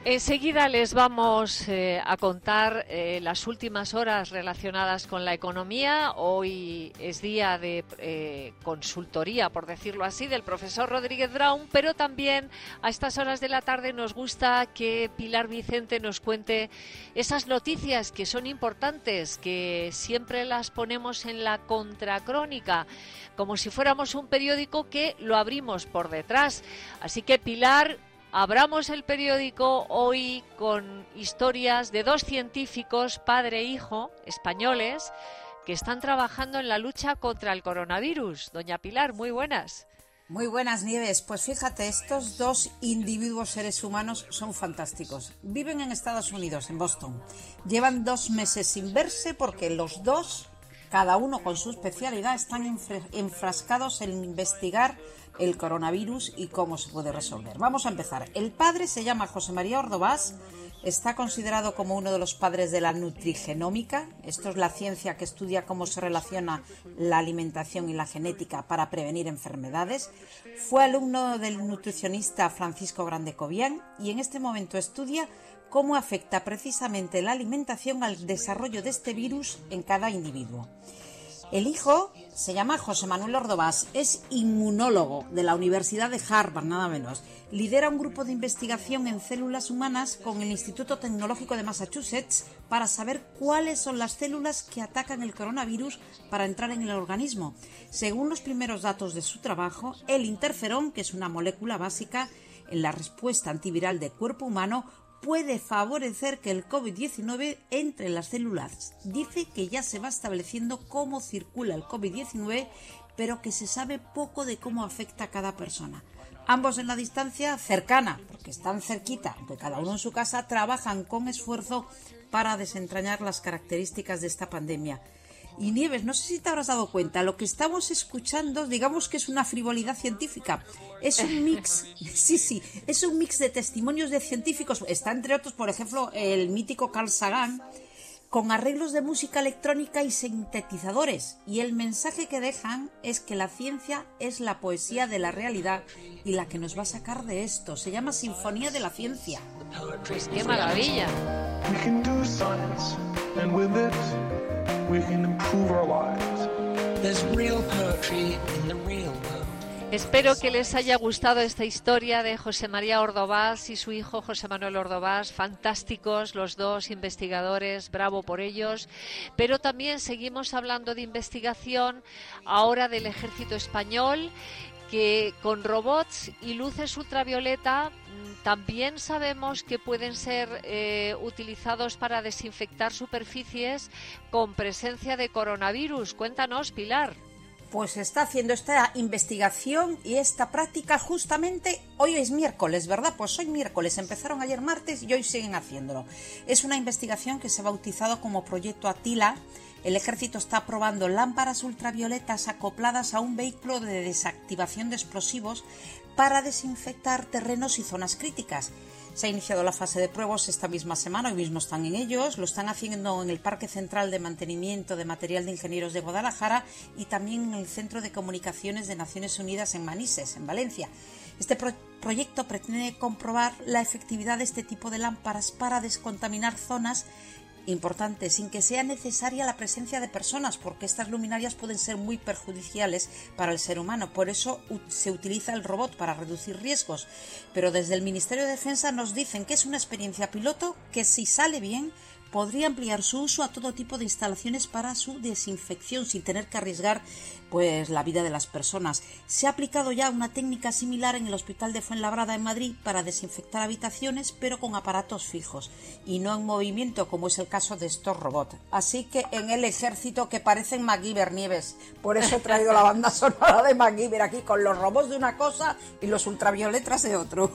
Enseguida les vamos a contar las últimas horas relacionadas con la economía. Hoy es día de consultoría, por decirlo así, del profesor Rodríguez Brown, pero también a estas horas de la tarde nos gusta que Pilar Vicente nos cuente esas noticias que son importantes, que siempre las ponemos en la contracrónica, como si fuéramos un periódico que lo abrimos por detrás. Así que, Pilar, abramos el periódico hoy con historias de dos científicos, padre e hijo, españoles, que están trabajando en la lucha contra el coronavirus. Doña Pilar, muy buenas. Muy buenas, Nieves. Pues fíjate, estos dos individuos seres humanos son fantásticos. Viven en Estados Unidos, en Boston. Llevan 2 meses sin verse porque los dos, cada uno con su especialidad, están enfrascados en investigar el coronavirus y cómo se puede resolver. Vamos a empezar. El padre se llama José María Ordovás, está considerado como uno de los padres de la nutrigenómica. Esto es la ciencia que estudia cómo se relaciona la alimentación y la genética para prevenir enfermedades. Fue alumno del nutricionista Francisco Grande Cobian y en este momento estudia cómo afecta precisamente la alimentación al desarrollo de este virus en cada individuo. El hijo se llama José Manuel Ordovás, es inmunólogo de la Universidad de Harvard, nada menos. Lidera un grupo de investigación en células humanas con el Instituto Tecnológico de Massachusetts para saber cuáles son las células que atacan el coronavirus para entrar en el organismo. Según los primeros datos de su trabajo, el interferón, que es una molécula básica en la respuesta antiviral del cuerpo humano, puede favorecer que el COVID-19 entre en las células. Dice que ya se va estableciendo cómo circula el COVID-19, pero que se sabe poco de cómo afecta a cada persona. Ambos en la distancia cercana, porque están cerquita, aunque cada uno en su casa, trabajan con esfuerzo para desentrañar las características de esta pandemia. Y Nieves, no sé si te habrás dado cuenta, lo que estamos escuchando, digamos que es una frivolidad científica. Es un mix, sí, es un mix de testimonios de científicos. Está entre otros, por ejemplo, el mítico Carl Sagan, con arreglos de música electrónica y sintetizadores. Y el mensaje que dejan es que la ciencia es la poesía de la realidad y la que nos va a sacar de esto. Se llama Sinfonía de la Ciencia. Pues qué maravilla. We can improve our lives. There's real poetry in the real world. Espero que les haya gustado esta historia de José María Ordovás y su hijo José Manuel Ordovás. Fantásticos los dos investigadores, bravo por ellos. Pero también seguimos hablando de investigación ahora del Ejército Español, que con robots y luces ultravioleta también sabemos que pueden ser utilizados para desinfectar superficies con presencia de coronavirus. Cuéntanos, Pilar. Pues está haciendo esta investigación y esta práctica justamente hoy es miércoles, ¿verdad? Pues hoy miércoles, empezaron ayer martes y hoy siguen haciéndolo. Es una investigación que se ha bautizado como Proyecto Atila. El ejército está probando lámparas ultravioletas acopladas a un vehículo de desactivación de explosivos para desinfectar terrenos y zonas críticas. Se ha iniciado la fase de pruebas esta misma semana, hoy mismo están en ellos, lo están haciendo en el Parque Central de Mantenimiento de Material de Ingenieros de Guadalajara y también en el Centro de Comunicaciones de Naciones Unidas en Manises, en Valencia. Este proyecto pretende comprobar la efectividad de este tipo de lámparas para descontaminar zonas importante, sin que sea necesaria la presencia de personas, porque estas luminarias pueden ser muy perjudiciales para el ser humano. Por eso se utiliza el robot para reducir riesgos. Pero desde el Ministerio de Defensa nos dicen que es una experiencia piloto que, si sale bien, podría ampliar su uso a todo tipo de instalaciones para su desinfección sin tener que arriesgar pues la vida de las personas. Se ha aplicado ya una técnica similar en el Hospital de Fuenlabrada en Madrid para desinfectar habitaciones, pero con aparatos fijos y no en movimiento, como es el caso de estos robots. Así que en el ejército, que parecen MacGyver, Nieves. Por eso he traído la banda sonora de MacGyver aquí, con los robots de una cosa y los ultravioletas de otro.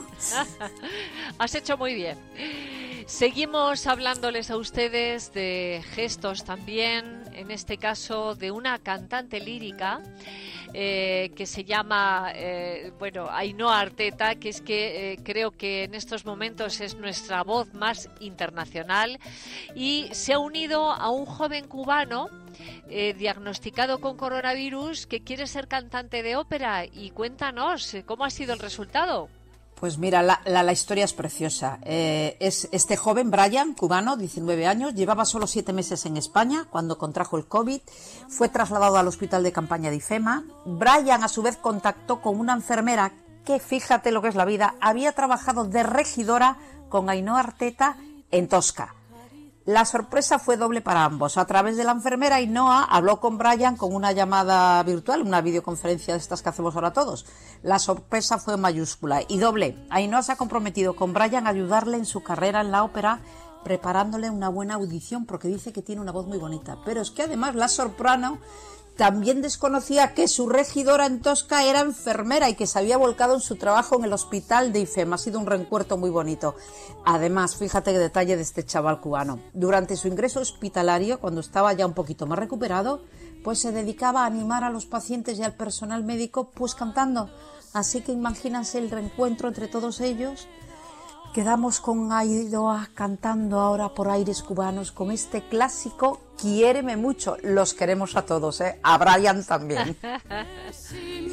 Has hecho muy bien. Seguimos hablándoles a ustedes de gestos también, en este caso de una cantante lírica que se llama Ainhoa Arteta, que es que creo que en estos momentos es nuestra voz más internacional, y se ha unido a un joven cubano diagnosticado con coronavirus que quiere ser cantante de ópera. Y cuéntanos, ¿cómo ha sido el resultado? Pues mira, la historia es preciosa. Es este joven, Brian, cubano, 19 años, llevaba solo 7 meses en España cuando contrajo el COVID, fue trasladado al hospital de campaña de IFEMA. Brian, a su vez, contactó con una enfermera que, fíjate lo que es la vida, había trabajado de regidora con Ainhoa Arteta en Tosca. La sorpresa fue doble para ambos. A través de la enfermera, Ainhoa habló con Brian con una llamada virtual, una videoconferencia de estas que hacemos ahora todos. La sorpresa fue mayúscula y doble. Ainhoa se ha comprometido con Brian a ayudarle en su carrera en la ópera, preparándole una buena audición, porque dice que tiene una voz muy bonita. Pero es que además la soprano también desconocía que su regidora en Tosca era enfermera y que se había volcado en su trabajo en el hospital de IFEMA. Ha sido un reencuentro muy bonito. Además, fíjate qué detalle de este chaval cubano. Durante su ingreso hospitalario, cuando estaba ya un poquito más recuperado, pues se dedicaba a animar a los pacientes y al personal médico, pues cantando. Así que imagínense el reencuentro entre todos ellos. Quedamos con Ainhoa cantando ahora por aires cubanos con este clásico Quiéreme mucho. Los queremos a todos, ¿eh? A Brian también. Es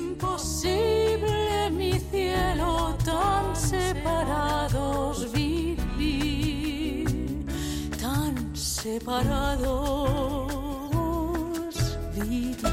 imposible, mi cielo, tan separados vivir, tan separados vivir.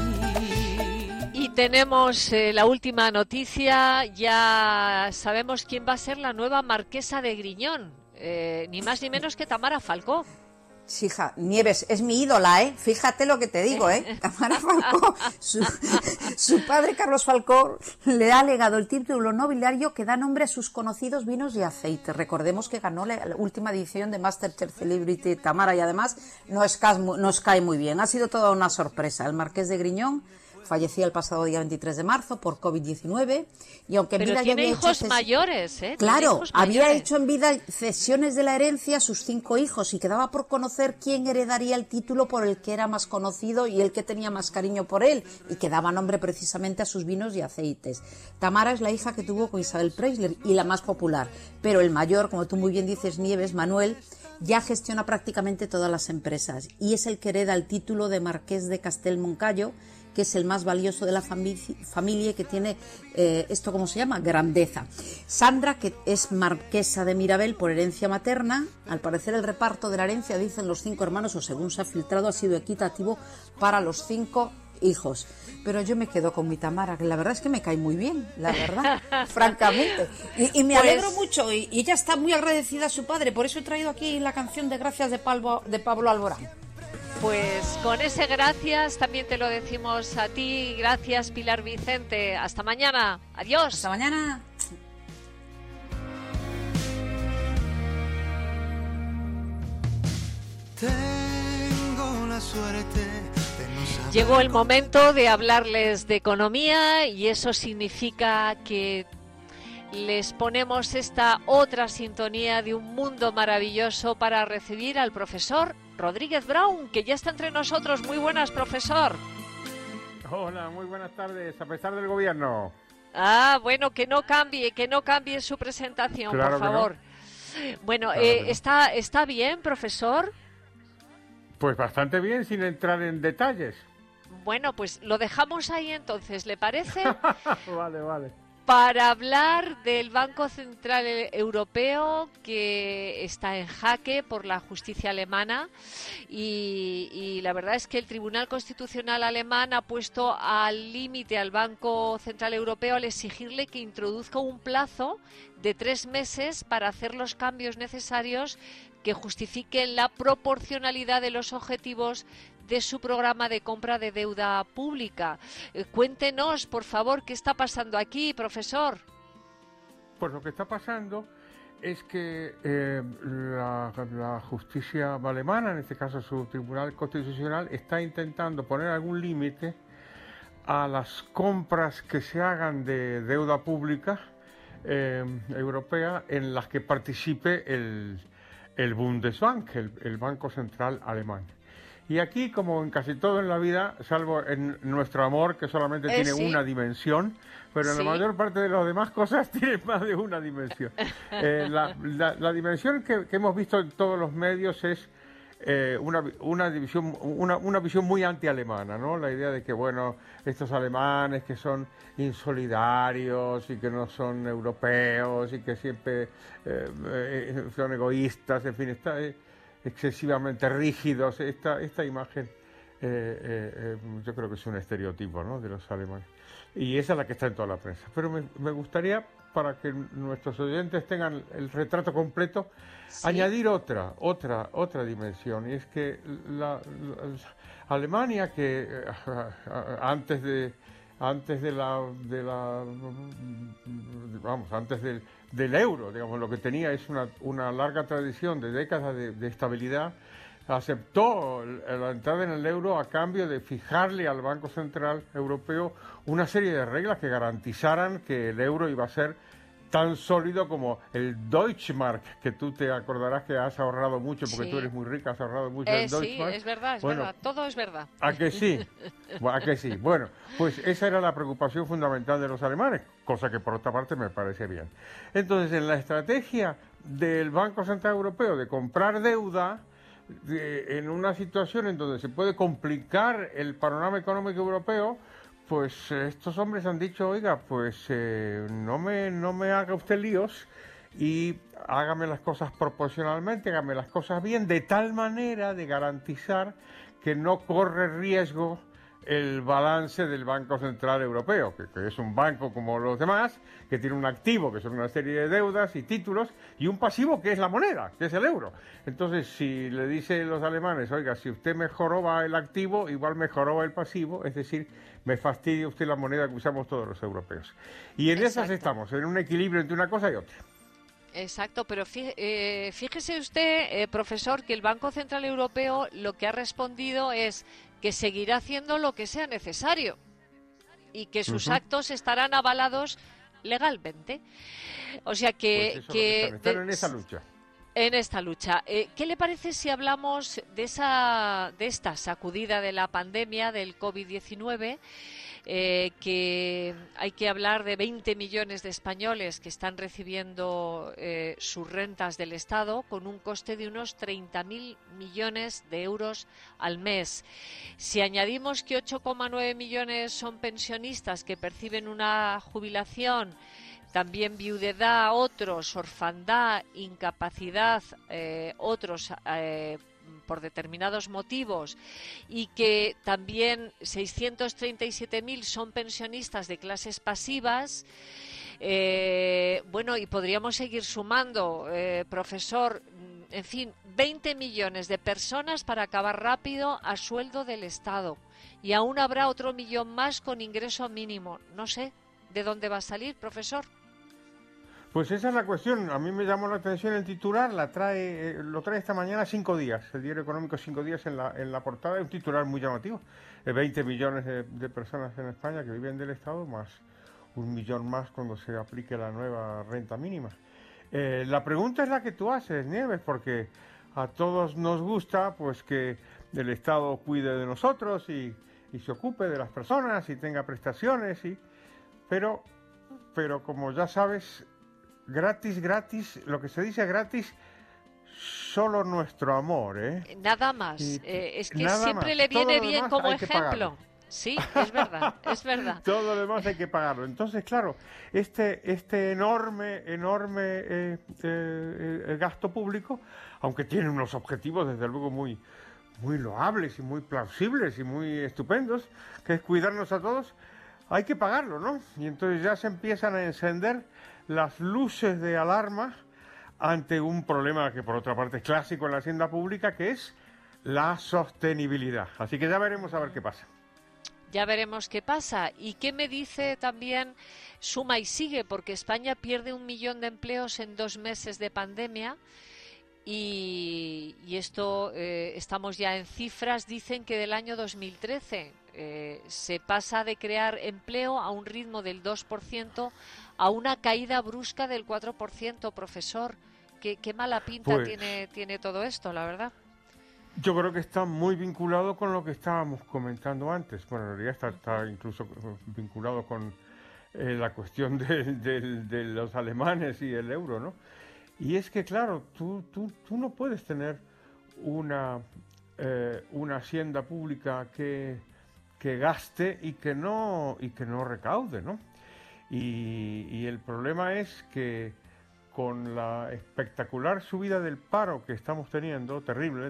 Y tenemos la última noticia, ya sabemos quién va a ser la nueva marquesa de Griñón, ni más ni menos que Tamara Falcó. Sí, hija, Nieves, es mi ídola, ¿eh? Fíjate lo que te digo, ¿eh? Tamara Falcó, su padre Carlos Falcó le ha legado el título nobiliario que da nombre a sus conocidos vinos y aceites. Recordemos que ganó la última edición de MasterChef Celebrity Tamara y además nos cae muy bien. Ha sido toda una sorpresa. El marqués de Griñón fallecía el pasado día 23 de marzo por COVID-19 y aunque en Pero vida tiene ya había hijos hecho mayores, ¿eh? Claro, hijos había mayores. hecho en vida cesiones de la herencia a sus 5 hijos y quedaba por conocer quién heredaría el título por el que era más conocido y el que tenía más cariño por él y que daba nombre precisamente a sus vinos y aceites. Tamara es la hija que tuvo con Isabel Preisler y la más popular, pero el mayor, como tú muy bien dices, Nieves, Manuel, ya gestiona prácticamente todas las empresas y es el que hereda el título de Marqués de Castelmoncayo, que es el más valioso de la familia y que tiene esto, ¿cómo se llama? Grandeza. Sandra, que es marquesa de Mirabel por herencia materna, al parecer el reparto de la herencia, dicen los 5 hermanos, o según se ha filtrado, ha sido equitativo para los 5 hijos. Pero yo me quedo con mi Tamara, que la verdad es que me cae muy bien, la verdad, francamente. Y me alegro mucho, y ella está muy agradecida a su padre, por eso he traído aquí la canción de Gracias de Pablo Alborán. Pues con ese gracias también te lo decimos a ti. Gracias, Pilar Vicente. Hasta mañana. Adiós. Hasta mañana. Tengo la suerte de no saber. Llegó el momento de hablarles de economía y eso significa que les ponemos esta otra sintonía de un mundo maravilloso para recibir al profesor Rodríguez Brown, que ya está entre nosotros. Muy buenas, profesor. Hola, muy buenas tardes, a pesar del gobierno. Ah, bueno, que no cambie su presentación, Claro por favor. No. Bueno, Claro que no. ¿está bien, profesor? Pues bastante bien, sin entrar en detalles. Bueno, pues lo dejamos ahí entonces, ¿le parece? Vale. Para hablar del Banco Central Europeo, que está en jaque por la justicia alemana y la verdad es que el Tribunal Constitucional alemán ha puesto al límite al Banco Central Europeo al exigirle que introduzca un plazo de 3 meses para hacer los cambios necesarios que justifiquen la proporcionalidad de los objetivos de su programa de compra de deuda pública. Cuéntenos, por favor, qué está pasando aquí, profesor. Pues lo que está pasando es que la justicia alemana, en este caso su Tribunal Constitucional, está intentando poner algún límite a las compras que se hagan de deuda pública europea en las que participe el Bundesbank, el Banco Central Alemán. Y aquí, como en casi todo en la vida, salvo en nuestro amor, que solamente tiene sí. una dimensión, pero en Sí. la mayor parte de las demás cosas tiene más de una dimensión. La dimensión que hemos visto en todos los medios es una visión muy anti-alemana, ¿no? La idea de que, bueno, estos alemanes que son insolidarios y que no son europeos y que siempre son egoístas, en fin, excesivamente rígidos. Esta imagen yo creo que es un estereotipo, ¿no?, de los alemanes. Y esa es la que está en toda la prensa. Pero me gustaría, para que nuestros oyentes tengan el retrato completo, Sí. añadir otra dimensión, y es que Alemania, que antes del euro, digamos, lo que tenía es una larga tradición de décadas de estabilidad, aceptó la entrada en el euro a cambio de fijarle al Banco Central Europeo una serie de reglas que garantizaran que el euro iba a ser tan sólido como el Deutschmark, que tú te acordarás que has ahorrado mucho, porque Sí. tú eres muy rica, has ahorrado mucho en Sí, Deutschmark. es verdad, Bueno, todo es verdad. ¿a que sí? ¿A que sí? Bueno, pues esa era la preocupación fundamental de los alemanes, cosa que por otra parte me parece bien. Entonces, en la estrategia del Banco Central Europeo de comprar deuda, en una situación en donde se puede complicar el panorama económico europeo, pues estos hombres han dicho, oiga, pues no me haga usted líos y hágame las cosas proporcionalmente, hágame las cosas bien, de tal manera de garantizar que no corre riesgo el balance del Banco Central Europeo, que es un banco como los demás, que tiene un activo, que son una serie de deudas y títulos, y un pasivo, que es la moneda, que es el euro. Entonces, si le dicen los alemanes, oiga, si usted me joroba el activo, igual me joroba el pasivo, es decir, me fastidia usted la moneda que usamos todos los europeos. Y en esas Exacto. estamos, en un equilibrio entre una cosa y otra. Exacto, pero fíjese usted, profesor, que el Banco Central Europeo lo que ha respondido es que seguirá haciendo lo que sea necesario y que sus actos estarán avalados legalmente. O sea Pues eso es lo que están en esa lucha. en esta lucha. ¿Qué le parece si hablamos de esta sacudida de la pandemia del COVID-19? Que hay que hablar de 20 millones de españoles que están recibiendo sus rentas del Estado con un coste de unos 30.000 millones de euros al mes. Si añadimos que 8,9 millones son pensionistas que perciben una jubilación, también viudedad, otros, orfandad, incapacidad, otros por determinados motivos, y que también 637.000 son pensionistas de clases pasivas, bueno, y podríamos seguir sumando, profesor, en fin, 20 millones de personas para acabar rápido a sueldo del Estado, y aún habrá otro millón más con ingreso mínimo. No sé de dónde va a salir, profesor. Pues esa es la cuestión. A mí me llamó la atención el titular, lo trae esta mañana 5 días, el Diario Económico 5 días en la portada, es un titular muy llamativo. 20 millones de personas en España que viven del Estado, más 1 millón más cuando se aplique la nueva renta mínima. La pregunta es la que tú haces, Nieves, porque a todos nos gusta pues que el Estado cuide de nosotros y se ocupe de las personas y tenga prestaciones, pero como ya sabes, gratis, lo que se dice gratis, solo nuestro amor, ¿eh? Nada más. Y es que nada siempre más. le viene Todo lo bien demás como hay que ejemplo. pagarlo. Sí, es verdad, es verdad. Todo lo demás hay que pagarlo. Entonces, claro, este enorme gasto público, aunque tiene unos objetivos desde luego muy loables y muy plausibles y muy estupendos, que es cuidarnos a todos, hay que pagarlo, ¿no? Y entonces ya se empiezan a encender las luces de alarma ante un problema que por otra parte es clásico en la hacienda pública, que es la sostenibilidad. Así que ya veremos a ver qué pasa. Ya veremos qué pasa. ¿Y qué me dice también Suma y Sigue? Porque España pierde 1 millón de empleos en 2 meses de pandemia. Y esto, estamos ya en cifras, dicen que del año 2013 se pasa de crear empleo a un ritmo del 2% a una caída brusca del 4%, profesor. Qué mala pinta Pues tiene todo esto, la verdad. yo creo que está muy vinculado con lo que estábamos comentando antes. Bueno, en realidad está incluso vinculado con la cuestión de los alemanes y el euro, ¿no? Y es que, claro, tú no puedes tener una hacienda pública que gaste y que no recaude, ¿no? Y el problema es que con la espectacular subida del paro que estamos teniendo, terrible,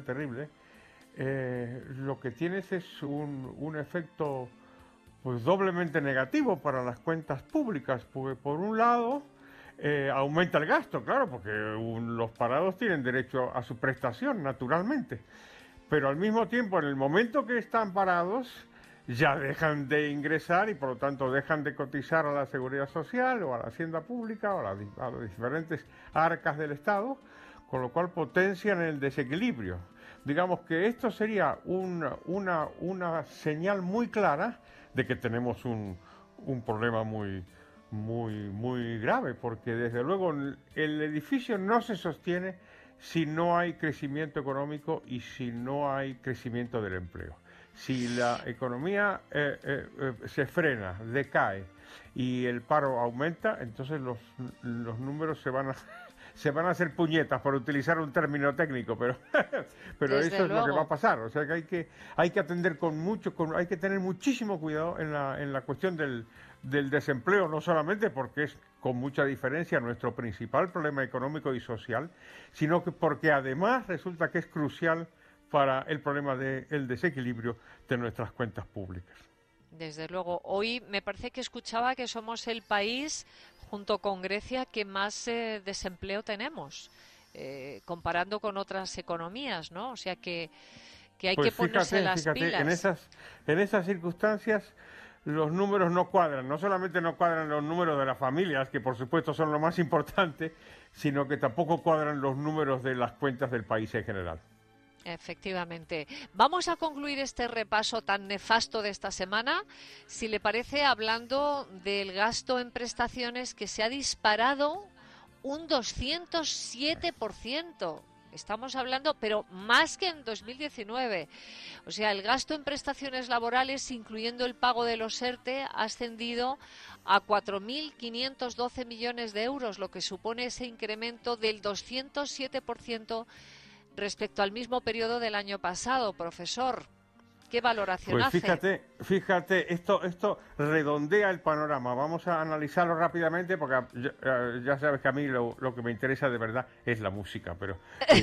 lo que tienes es un efecto pues doblemente negativo para las cuentas públicas, porque por un lado aumenta el gasto, claro, porque los parados tienen derecho a su prestación, naturalmente, pero al mismo tiempo, en el momento que están parados, ya dejan de ingresar y por lo tanto dejan de cotizar a la Seguridad Social o a la Hacienda Pública o a las diferentes arcas del Estado, con lo cual potencian el desequilibrio. Digamos que esto sería una señal muy clara de que tenemos un problema muy grave, porque desde luego el edificio no se sostiene si no hay crecimiento económico y si no hay crecimiento del empleo. Si la economía se frena, decae y el paro aumenta, entonces los números se van a hacer puñetas, por utilizar un término técnico, pero eso es lo que va a pasar. O sea que hay que atender hay que tener muchísimo cuidado en la cuestión del desempleo, no solamente porque es con mucha diferencia nuestro principal problema económico y social, sino que porque además resulta que es crucial para el problema del desequilibrio de nuestras cuentas públicas. Desde luego. Hoy me parece que escuchaba que somos el país, junto con Grecia, que más desempleo tenemos, comparando con otras economías, ¿no? O sea que hay que ponerse las pilas. En esas circunstancias los números no cuadran. No solamente no cuadran los números de las familias, que por supuesto son lo más importante, sino que tampoco cuadran los números de las cuentas del país en general. Efectivamente. Vamos a concluir este repaso tan nefasto de esta semana, si le parece, hablando del gasto en prestaciones que se ha disparado un 207%. Estamos hablando, pero más que en 2019. O sea, el gasto en prestaciones laborales, incluyendo el pago de los ERTE, ha ascendido a 4.512 millones de euros, lo que supone ese incremento del 207% respecto al mismo periodo del año pasado. Profesor, ¿qué valoración hace? Pues fíjate, esto redondea el panorama. Vamos a analizarlo rápidamente porque ya sabes que a mí lo que me interesa de verdad es la música, pero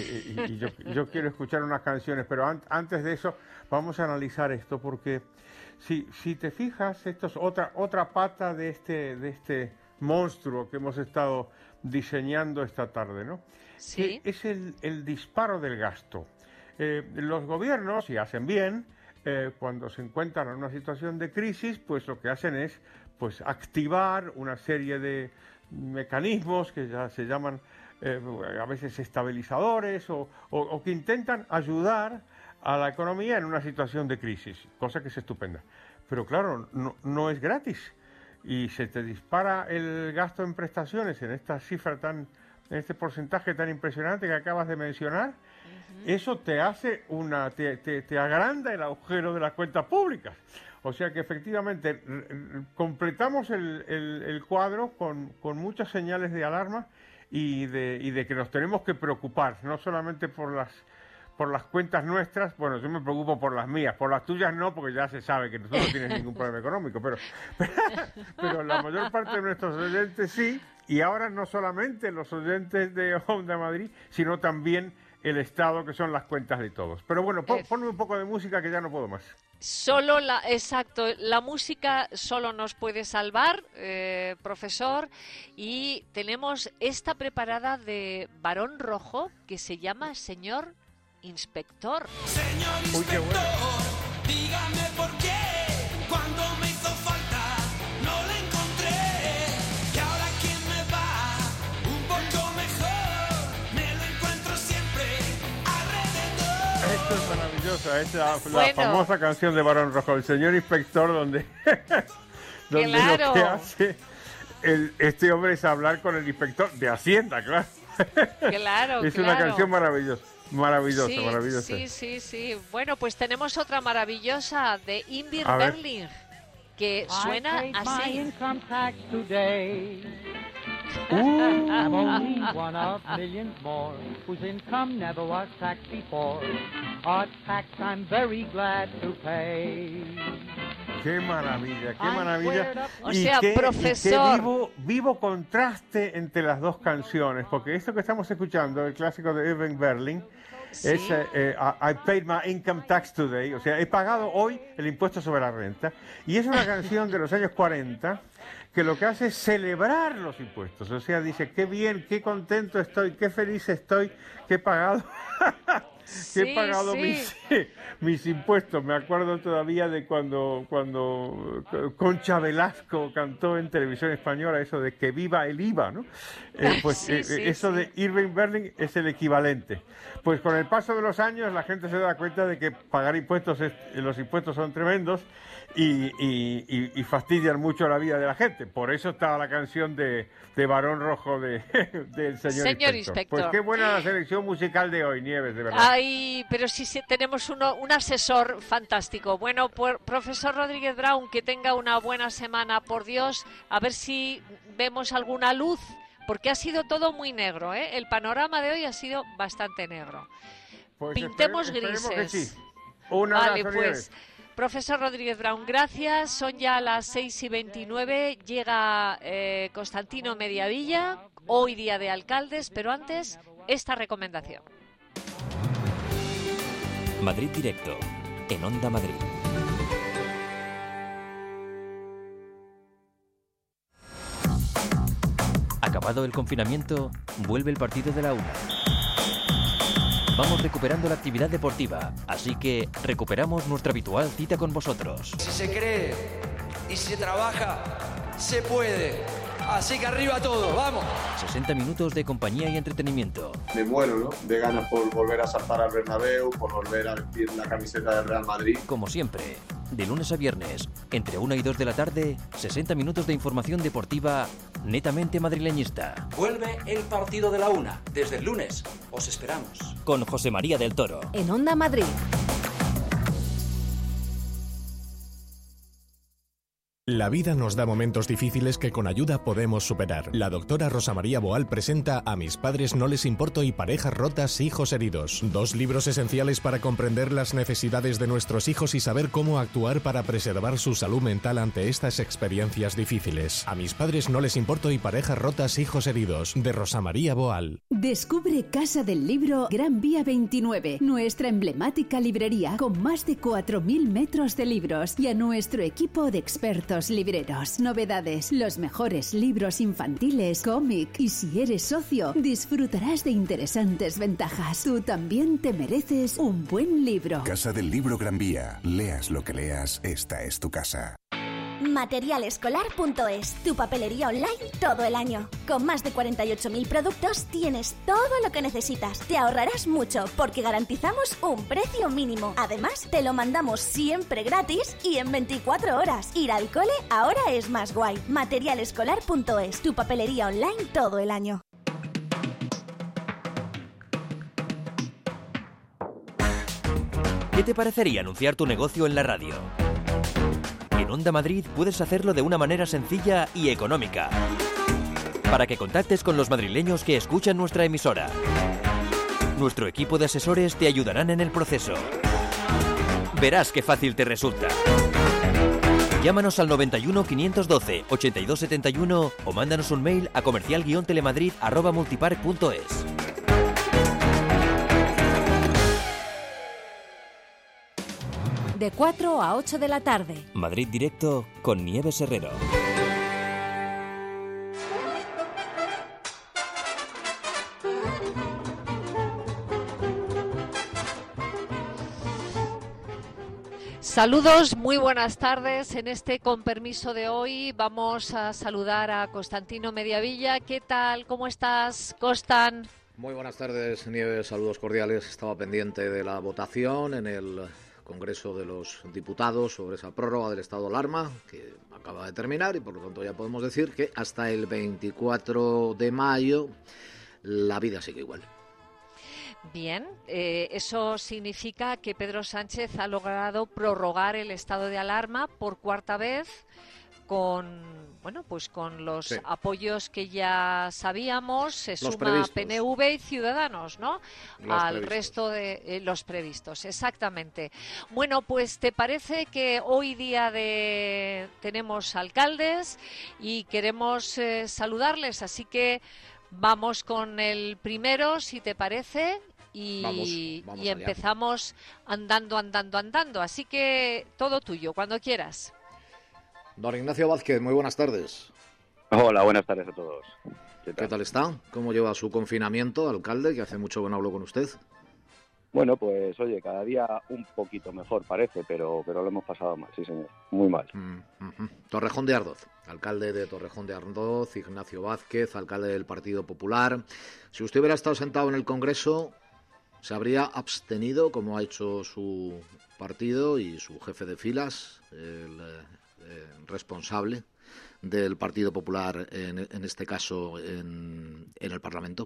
yo quiero escuchar unas canciones, pero antes de eso vamos a analizar esto porque si te fijas, esto es otra pata de este monstruo que hemos estado diseñando esta tarde, ¿no? Sí. Que es el disparo del gasto. Los gobiernos, si hacen bien, cuando se encuentran en una situación de crisis, pues lo que hacen es pues activar una serie de mecanismos que ya se llaman a veces estabilizadores o que intentan ayudar a la economía en una situación de crisis, cosa que es estupenda. Pero claro, no es gratis. Y se te dispara el gasto en prestaciones en esta cifra en este porcentaje tan impresionante que acabas de mencionar. Eso te hace te agranda el agujero de las cuentas públicas. O sea que efectivamente completamos el cuadro con muchas señales de alarma y de que nos tenemos que preocupar, no solamente por las cuentas nuestras. Bueno, yo me preocupo por las mías, por las tuyas no, porque ya se sabe que tú no tienes ningún problema económico, pero la mayor parte de nuestros oyentes sí, y ahora no solamente los oyentes de Onda Madrid, sino también el Estado, que son las cuentas de todos. Pero bueno, ponme un poco de música que ya no puedo más. Exacto, la música solo nos puede salvar, profesor, y tenemos esta preparada de Barón Rojo que se llama Señor Inspector. Señor inspector, dígame por qué cuando me hizo falta no le encontré, y ahora quién me va un poco mejor, me lo encuentro siempre alrededor. Esto es maravilloso, es la famosa canción de Barón Rojo, el señor inspector, donde Claro. Lo que hace este hombre es hablar con el inspector de Hacienda, claro. Claro, Es una canción maravillosa. Maravillosa. Sí. Bueno, pues tenemos otra maravillosa de Ingrid Bergling que suena así. I'm only one of millions more whose income never was taxed before. A tax I'm very glad to pay. Qué maravilla, qué maravilla. O sea, profesor. Y qué vivo contraste entre las dos canciones, porque esto que estamos escuchando, el clásico de Irving Berlin, Sí. es I paid my income tax today, o sea, he pagado hoy el impuesto sobre la renta, y es una canción de los años 40 que lo que hace es celebrar los impuestos, o sea, dice, qué bien, qué contento estoy, qué feliz estoy, que he pagado... que he pagado mis impuestos. Me acuerdo todavía de cuando Concha Velasco cantó en televisión española eso de que viva el IVA, ¿no? De Irving Berlin es el equivalente. Pues con el paso de los años la gente se da cuenta de que pagar impuestos, los impuestos son tremendos y fastidian mucho la vida de la gente. Por eso estaba la canción de Barón Rojo del señor Inspector. Pues qué buena la selección musical de hoy, Nieves, de verdad. Ay, pero sí tenemos un asesor fantástico. Bueno, profesor Rodríguez Brown, que tenga una buena semana, por Dios, a ver si vemos alguna luz, porque ha sido todo muy negro, ¿eh? El panorama de hoy ha sido bastante negro. Pues pintemos esperemos grises. Que sí. Vale, pues, profesor Rodríguez Brown, gracias. Son ya las 6:29. Llega Constantino Mediavilla, hoy día de alcaldes, pero antes, esta recomendación. Madrid Directo, en Onda Madrid. Acabado el confinamiento, vuelve el partido de la una. Vamos recuperando la actividad deportiva, así que recuperamos nuestra habitual cita con vosotros. Si se cree y si se trabaja, se puede. Así que arriba todo, vamos. 60 minutos de compañía y entretenimiento. Me muero, ¿no?, de ganas por volver a saltar al Bernabéu, por volver a vestir la camiseta del Real Madrid. Como siempre, de lunes a viernes, entre 1 y 2 de la tarde, 60 minutos de información deportiva netamente madrileñista. Vuelve el partido de la una, desde el lunes. Os esperamos. Con José María del Toro. En Onda Madrid. La vida nos da momentos difíciles que con ayuda podemos superar. La doctora Rosa María Boal presenta A mis padres no les importo y parejas rotas, hijos heridos. 2 libros esenciales para comprender las necesidades de nuestros hijos y saber cómo actuar para preservar su salud mental ante estas experiencias difíciles. A mis padres no les importo y parejas rotas, hijos heridos, de Rosa María Boal. Descubre Casa del Libro Gran Vía 29, nuestra emblemática librería con más de 4.000 metros de libros y a nuestro equipo de expertos libreros. Novedades, los mejores libros infantiles, cómic y si eres socio, disfrutarás de interesantes ventajas. Tú también te mereces un buen libro. Casa del Libro Gran Vía. Leas lo que leas, esta es tu casa. Materialescolar.es, tu papelería online todo el año. Con más de 48.000 productos tienes todo lo que necesitas. Te ahorrarás mucho porque garantizamos un precio mínimo. Además, te lo mandamos siempre gratis y en 24 horas. Ir al cole ahora es más guay. Materialescolar.es, tu papelería online todo el año. ¿Qué te parecería anunciar tu negocio en la radio? En Onda Madrid puedes hacerlo de una manera sencilla y económica, para que contactes con los madrileños que escuchan nuestra emisora. Nuestro equipo de asesores te ayudarán en el proceso. Verás qué fácil te resulta. Llámanos al 91 512 82 71 o mándanos un mail a comercial-telemadrid@multipark.es. De 4 a 8 de la tarde. Madrid Directo con Nieves Herrero. Saludos, muy buenas tardes. En este Con Permiso de hoy vamos a saludar a Constantino Mediavilla. ¿Qué tal? ¿Cómo estás, Constan? Muy buenas tardes, Nieves. Saludos cordiales. Estaba pendiente de la votación en el Congreso de los Diputados sobre esa prórroga del estado de alarma que acaba de terminar y por lo tanto ya podemos decir que hasta el 24 de mayo la vida sigue igual. Bien, eso significa que Pedro Sánchez ha logrado prorrogar el estado de alarma por 4ª vez pues con los Sí. apoyos que ya sabíamos, se Los suma previstos. PNV y Ciudadanos, ¿no? Los Al previstos. resto de los previstos, exactamente. Bueno, pues ¿te parece que hoy día tenemos alcaldes y queremos saludarles? Así que vamos con el primero, si te parece. Y Vamos allá. empezamos andando. Así que todo tuyo, cuando quieras. Don Ignacio Vázquez, muy buenas tardes. Hola, buenas tardes a todos. ¿Qué tal está? ¿Cómo lleva su confinamiento, alcalde? Que hace mucho que no hablo con usted. Bueno, pues oye, cada día un poquito mejor parece, pero lo hemos pasado mal, sí señor, muy mal. Torrejón de Ardoz, alcalde de Torrejón de Ardoz, Ignacio Vázquez, alcalde del Partido Popular. Si usted hubiera estado sentado en el Congreso, ¿se habría abstenido, como ha hecho su partido y su jefe de filas, el responsable del Partido Popular, en este caso en el Parlamento?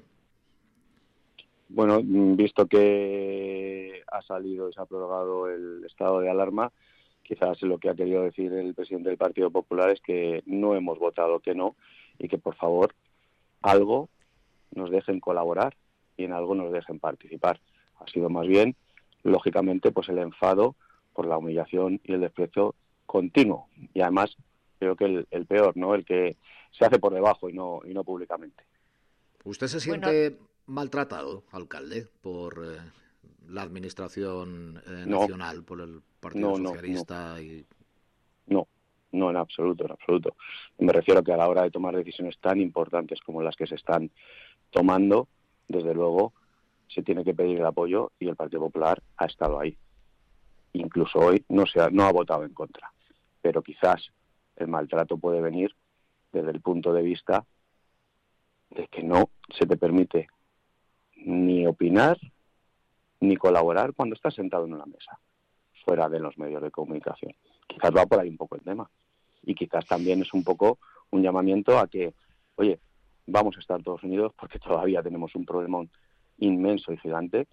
Bueno, visto que ha salido y se ha prorrogado el estado de alarma, quizás lo que ha querido decir el presidente del Partido Popular es que no hemos votado que no y que, por favor, algo nos dejen colaborar y en algo nos dejen participar. Ha sido más bien, lógicamente, pues el enfado por la humillación y el desprecio continuo. Y además, creo que el peor, ¿no? El que se hace por debajo y no públicamente. ¿Usted se siente maltratado, alcalde, por la administración nacional, por el Partido Socialista? No, en absoluto. Me refiero que a la hora de tomar decisiones tan importantes como las que se están tomando, desde luego, se tiene que pedir el apoyo y el Partido Popular ha estado ahí. Incluso hoy no ha votado en contra. Pero quizás el maltrato puede venir desde el punto de vista de que no se te permite ni opinar ni colaborar cuando estás sentado en una mesa, fuera de los medios de comunicación. Quizás va por ahí un poco el tema. Y quizás también es un poco un llamamiento a que, oye, vamos a estar todos unidos porque todavía tenemos un problemón inmenso y gigante,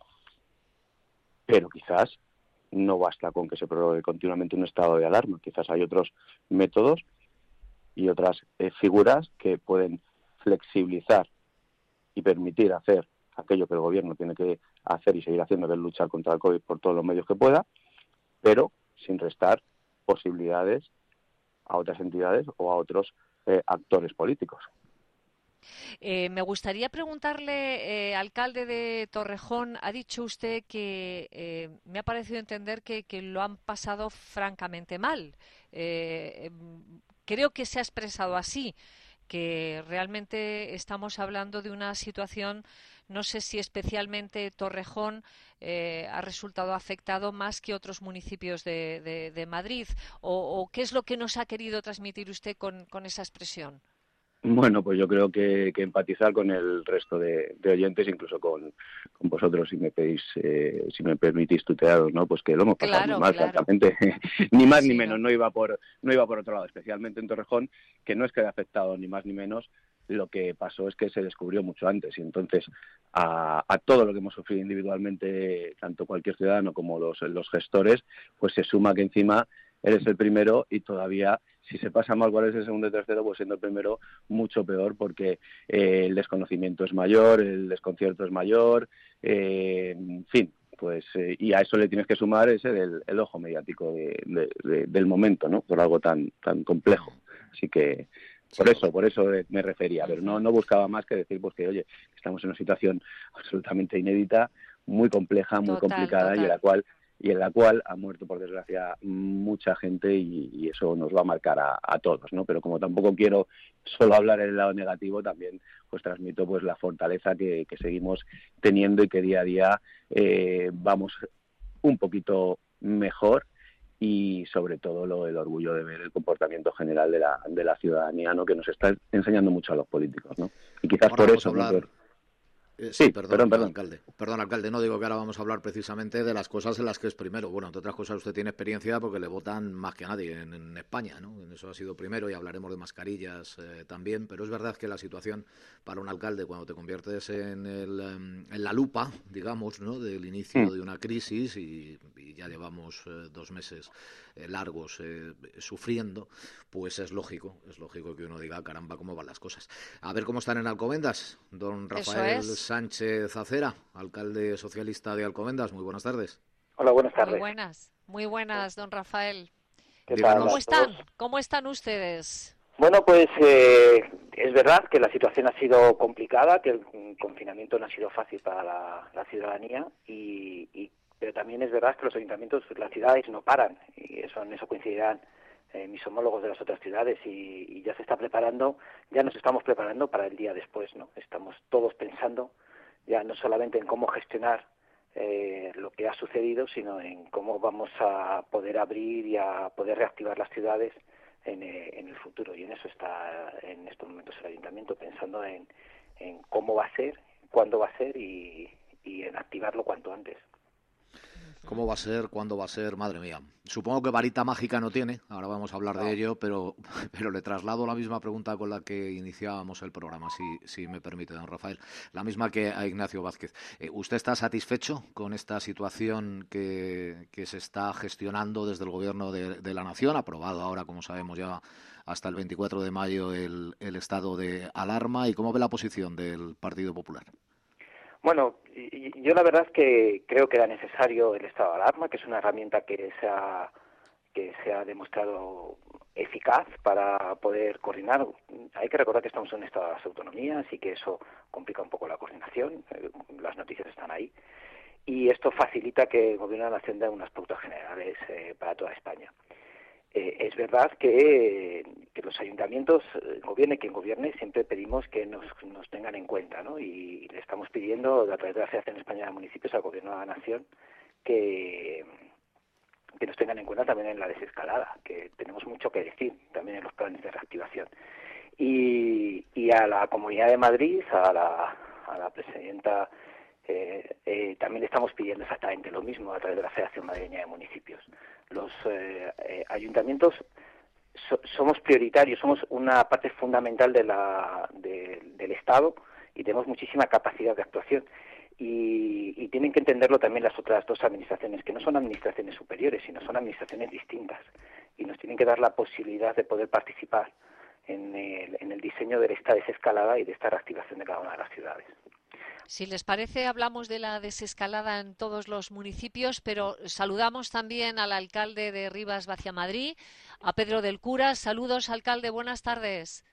pero quizás no basta con que se prorrogue continuamente un estado de alarma. Quizás hay otros métodos y otras figuras que pueden flexibilizar y permitir hacer aquello que el gobierno tiene que hacer y seguir haciendo, que es luchar contra el COVID por todos los medios que pueda, pero sin restar posibilidades a otras entidades o a otros actores políticos. Me gustaría preguntarle, alcalde de Torrejón, ha dicho usted que me ha parecido entender que lo han pasado francamente mal. Creo que se ha expresado así, que realmente estamos hablando de una situación, no sé si especialmente Torrejón ha resultado afectado más que otros municipios de Madrid, o qué es lo que nos ha querido transmitir usted con esa expresión. Bueno, pues yo creo que empatizar con el resto de oyentes, incluso con vosotros, si me pedís, si me permitís tutearos, ¿no? Pues que lo hemos pasado muy mal, francamente. Ni más ni menos, no iba por otro lado, especialmente en Torrejón, que no es que haya afectado ni más ni menos. Lo que pasó es que se descubrió mucho antes y entonces a todo lo que hemos sufrido individualmente, tanto cualquier ciudadano como los gestores, pues se suma que encima eres el primero y todavía, si se pasa mal cuál es el segundo y tercero, pues siendo el primero mucho peor porque el desconocimiento es mayor, el desconcierto es mayor, en fin, pues y a eso le tienes que sumar el ojo mediático del momento, ¿no? Por algo tan complejo. Así que por eso me refería, pero no buscaba más que decir pues que, oye, estamos en una situación absolutamente inédita, muy compleja, muy complicada y en la cual ha muerto, por desgracia, mucha gente y eso nos va a marcar a todos, ¿no? Pero como tampoco quiero solo hablar en el lado negativo, también pues transmito pues la fortaleza que seguimos teniendo y que día a día vamos un poquito mejor y sobre todo el orgullo de ver el comportamiento general de la ciudadanía, ¿no? Que nos está enseñando mucho a los políticos, ¿no? Y quizás ahora por eso... Sí, perdón, alcalde. Perdón, alcalde, no digo que ahora vamos a hablar precisamente de las cosas en las que es primero. Bueno, entre otras cosas usted tiene experiencia porque le votan más que nadie en España, ¿no? En eso ha sido primero y hablaremos de mascarillas también, pero es verdad que la situación para un alcalde cuando te conviertes en la lupa, digamos, ¿no? Del inicio de una crisis y y ya llevamos 2 meses largos sufriendo, pues es lógico que uno diga, caramba, ¿cómo van las cosas? A ver cómo están en Alcobendas. Don Rafael Sánchez Acera, alcalde socialista de Alcobendas, muy buenas tardes. Hola, buenas tardes. Muy buenas, don Rafael. ¿Qué tal? ¿Cómo están ustedes? Bueno, pues es verdad que la situación ha sido complicada, que el confinamiento no ha sido fácil para la ciudadanía, pero también es verdad que los ayuntamientos, las ciudades no paran, y en eso coincidirán mis homólogos de las otras ciudades, y ya se está preparando, ya nos estamos preparando para el día después, ¿no? Estamos todos pensando ya no solamente en cómo gestionar lo que ha sucedido, sino en cómo vamos a poder abrir y a poder reactivar las ciudades en el futuro, y en eso está en estos momentos el ayuntamiento, pensando en cómo va a ser, cuándo va a ser y en activarlo cuanto antes. ¿Cómo va a ser? ¿Cuándo va a ser? Madre mía. Supongo que varita mágica no tiene, ahora vamos a hablar de ello, pero le traslado la misma pregunta con la que iniciábamos el programa, si me permite, don Rafael. La misma que a Ignacio Vázquez. ¿Usted está satisfecho con esta situación que se está gestionando desde el Gobierno de la Nación? Aprobado ahora, como sabemos, ya hasta el 24 de mayo el estado de alarma. ¿Y cómo ve la posición del Partido Popular? Bueno, yo la verdad es que creo que era necesario el estado de alarma, que es una herramienta que se ha demostrado eficaz para poder coordinar. Hay que recordar que estamos en un estado de las autonomías y que eso complica un poco la coordinación. Las noticias están ahí. Y esto facilita que el Gobierno de la Nación dé unas pautas generales para toda España. Es verdad que los ayuntamientos, gobierne quien gobierne, siempre pedimos que nos tengan en cuenta, ¿no? Y le estamos pidiendo, a través de la Federación Española de Municipios, al Gobierno de la Nación, que nos tengan en cuenta también en la desescalada, que tenemos mucho que decir también en los planes de reactivación. Y a la Comunidad de Madrid, a la presidenta, también le estamos pidiendo exactamente lo mismo a través de la Federación Madrileña de Municipios. Los ayuntamientos somos prioritarios, somos una parte fundamental del Estado y tenemos muchísima capacidad de actuación. Y tienen que entenderlo también las otras dos administraciones, que no son administraciones superiores, sino son administraciones distintas. Y nos tienen que dar la posibilidad de poder participar en el diseño de esta desescalada y de esta reactivación de cada una de las ciudades. Si les parece, hablamos de la desescalada en todos los municipios, pero saludamos también al alcalde de Rivas Vaciamadrid, a Pedro del Cura. Saludos, alcalde, buenas tardes.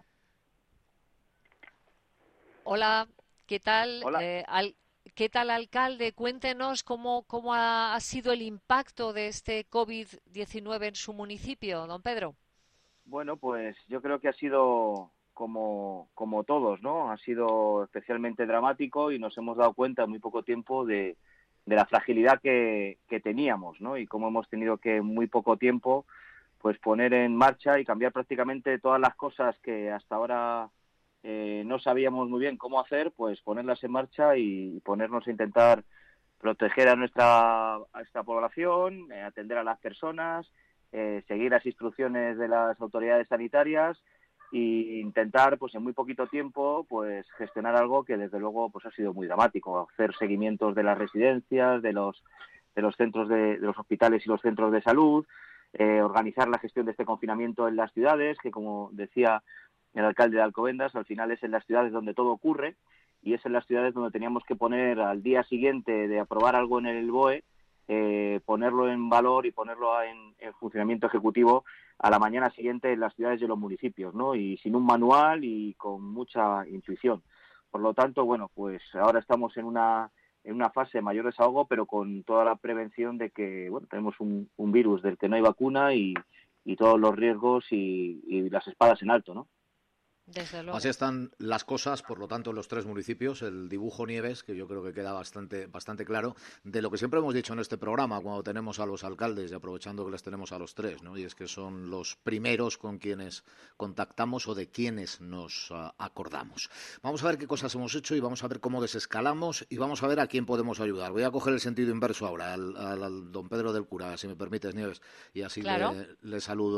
Hola, ¿qué tal? Hola. ¿Qué tal, alcalde? Cuéntenos cómo ha sido el impacto de este COVID-19 en su municipio, don Pedro. Bueno, pues yo creo que ha sido como todos, ¿no? Ha sido especialmente dramático y nos hemos dado cuenta en muy poco tiempo de la fragilidad que teníamos, ¿no? Y cómo hemos tenido que en muy poco tiempo pues poner en marcha y cambiar prácticamente todas las cosas que hasta ahora no sabíamos muy bien cómo hacer, pues ponerlas en marcha y ponernos a intentar proteger a nuestra población, atender a las personas, seguir las instrucciones de las autoridades sanitarias e intentar, pues en muy poquito tiempo, pues gestionar algo que desde luego pues ha sido muy dramático, hacer seguimientos de las residencias, de los centros de los hospitales y los centros de salud, organizar la gestión de este confinamiento en las ciudades, que como decía el alcalde de Alcobendas, al final es en las ciudades donde todo ocurre y es en las ciudades donde teníamos que poner al día siguiente de aprobar algo en el BOE, ponerlo en valor y ponerlo en funcionamiento ejecutivo a la mañana siguiente en las ciudades y los municipios, ¿no? Y sin un manual y con mucha intuición. Por lo tanto, bueno, pues ahora estamos en una fase de mayor desahogo, pero con toda la prevención de que, bueno, tenemos un virus del que no hay vacuna y todos los riesgos y las espadas en alto, ¿no? Desde luego. Así están las cosas, por lo tanto, en los tres municipios. El dibujo Nieves, que yo creo que queda bastante claro, de lo que siempre hemos dicho en este programa cuando tenemos a los alcaldes, y aprovechando que les tenemos a los tres, ¿no? Y es que son los primeros con quienes contactamos o de quienes nos acordamos. Vamos a ver qué cosas hemos hecho y vamos a ver cómo desescalamos y vamos a ver a quién podemos ayudar. Voy a coger el sentido inverso ahora, al don Pedro del Cura, si me permites, Nieves, y así claro. le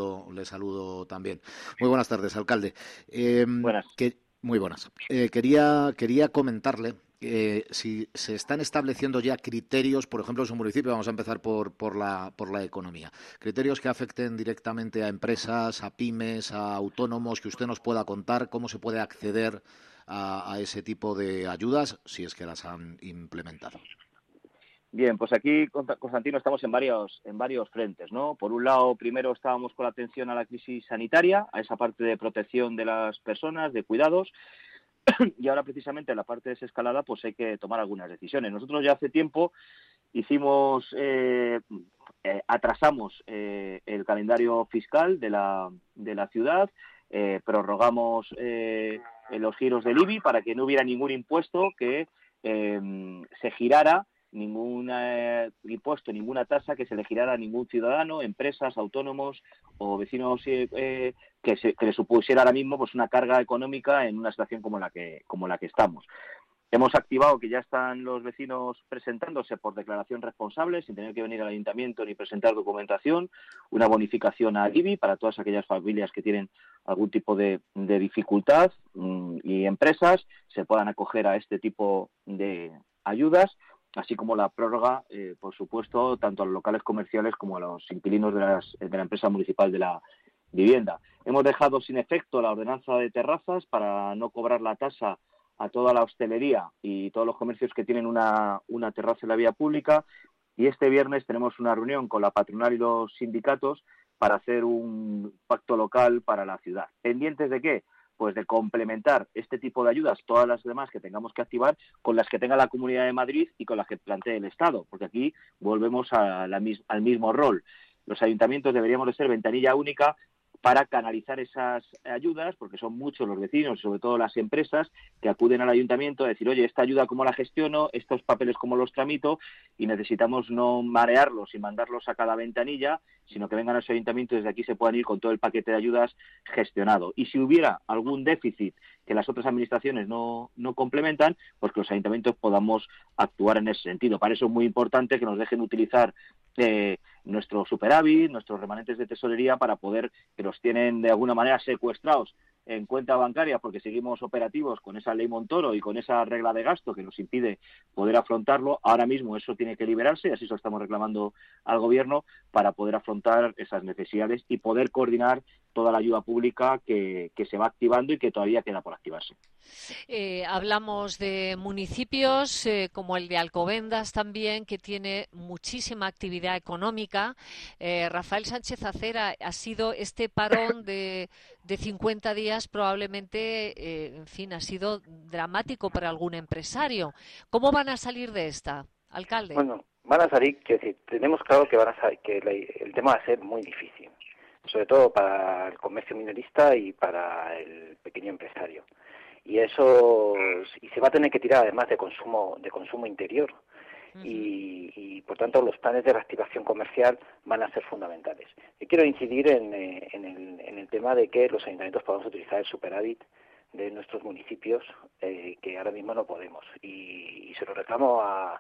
saludo también. Muy buenas tardes, alcalde. Buenas. Muy buenas. Quería comentarle si se están estableciendo ya criterios, por ejemplo, en su municipio, vamos a empezar por la economía, criterios que afecten directamente a empresas, a pymes, a autónomos, que usted nos pueda contar cómo se puede acceder a ese tipo de ayudas, si es que las han implementado. Bien, pues aquí, Constantino, estamos en varios frentes, ¿no? Por un lado, primero estábamos con la atención a la crisis sanitaria, a esa parte de protección de las personas, de cuidados, y ahora precisamente en la parte desescalada pues hay que tomar algunas decisiones. Nosotros ya hace tiempo atrasamos el calendario fiscal de la ciudad, prorrogamos los giros del IBI para que no hubiera ningún impuesto que se girara, ningún impuesto, ninguna tasa que se le girara a ningún ciudadano, empresas, autónomos o vecinos que le supusiera ahora mismo pues una carga económica en una situación como la que estamos. Hemos activado que ya están los vecinos presentándose por declaración responsable, sin tener que venir al ayuntamiento ni presentar documentación, una bonificación al IBI para todas aquellas familias que tienen algún tipo de dificultad y empresas se puedan acoger a este tipo de ayudas, así como la prórroga, por supuesto, tanto a los locales comerciales como a los inquilinos de la empresa municipal de la vivienda. Hemos dejado sin efecto la ordenanza de terrazas para no cobrar la tasa a toda la hostelería y todos los comercios que tienen una terraza en la vía pública, y este viernes tenemos una reunión con la patronal y los sindicatos para hacer un pacto local para la ciudad. ¿Pendientes de qué? Pues de complementar este tipo de ayudas, todas las demás que tengamos que activar, con las que tenga la Comunidad de Madrid y con las que plantee el Estado, porque aquí volvemos al mismo rol. Los ayuntamientos deberíamos de ser ventanilla única para canalizar esas ayudas, porque son muchos los vecinos, sobre todo las empresas, que acuden al ayuntamiento a decir, oye, esta ayuda cómo la gestiono, estos papeles cómo los tramito, y necesitamos no marearlos y mandarlos a cada ventanilla, sino que vengan a su ayuntamiento y desde aquí se puedan ir con todo el paquete de ayudas gestionado. Y si hubiera algún déficit que las otras administraciones no complementan, pues que los ayuntamientos podamos actuar en ese sentido. Para eso es muy importante que nos dejen utilizar nuestro superávit, nuestros remanentes de tesorería, para poder, que los tienen de alguna manera secuestrados en cuenta bancaria porque seguimos operativos con esa ley Montoro y con esa regla de gasto que nos impide poder afrontarlo. Ahora mismo eso tiene que liberarse, y así lo estamos reclamando al Gobierno, para poder afrontar esas necesidades y poder coordinar toda la ayuda pública que se va activando y que todavía queda por activarse. Hablamos de municipios como el de Alcobendas también, que tiene muchísima actividad económica. Rafael Sánchez Acera, ha sido este parón de 50 días probablemente, en fin, ha sido dramático para algún empresario. ¿Cómo van a salir de esta, alcalde? Bueno, van a salir, quiero decir, tenemos claro que el tema va a ser muy difícil, sobre todo para el comercio minorista y para el pequeño empresario. Y eso, y se va a tener que tirar además de consumo interior. Y por tanto los planes de reactivación comercial van a ser fundamentales. Yo quiero incidir en el tema de que los ayuntamientos podamos utilizar el superávit de nuestros municipios, que ahora mismo no podemos. Y se lo reclamo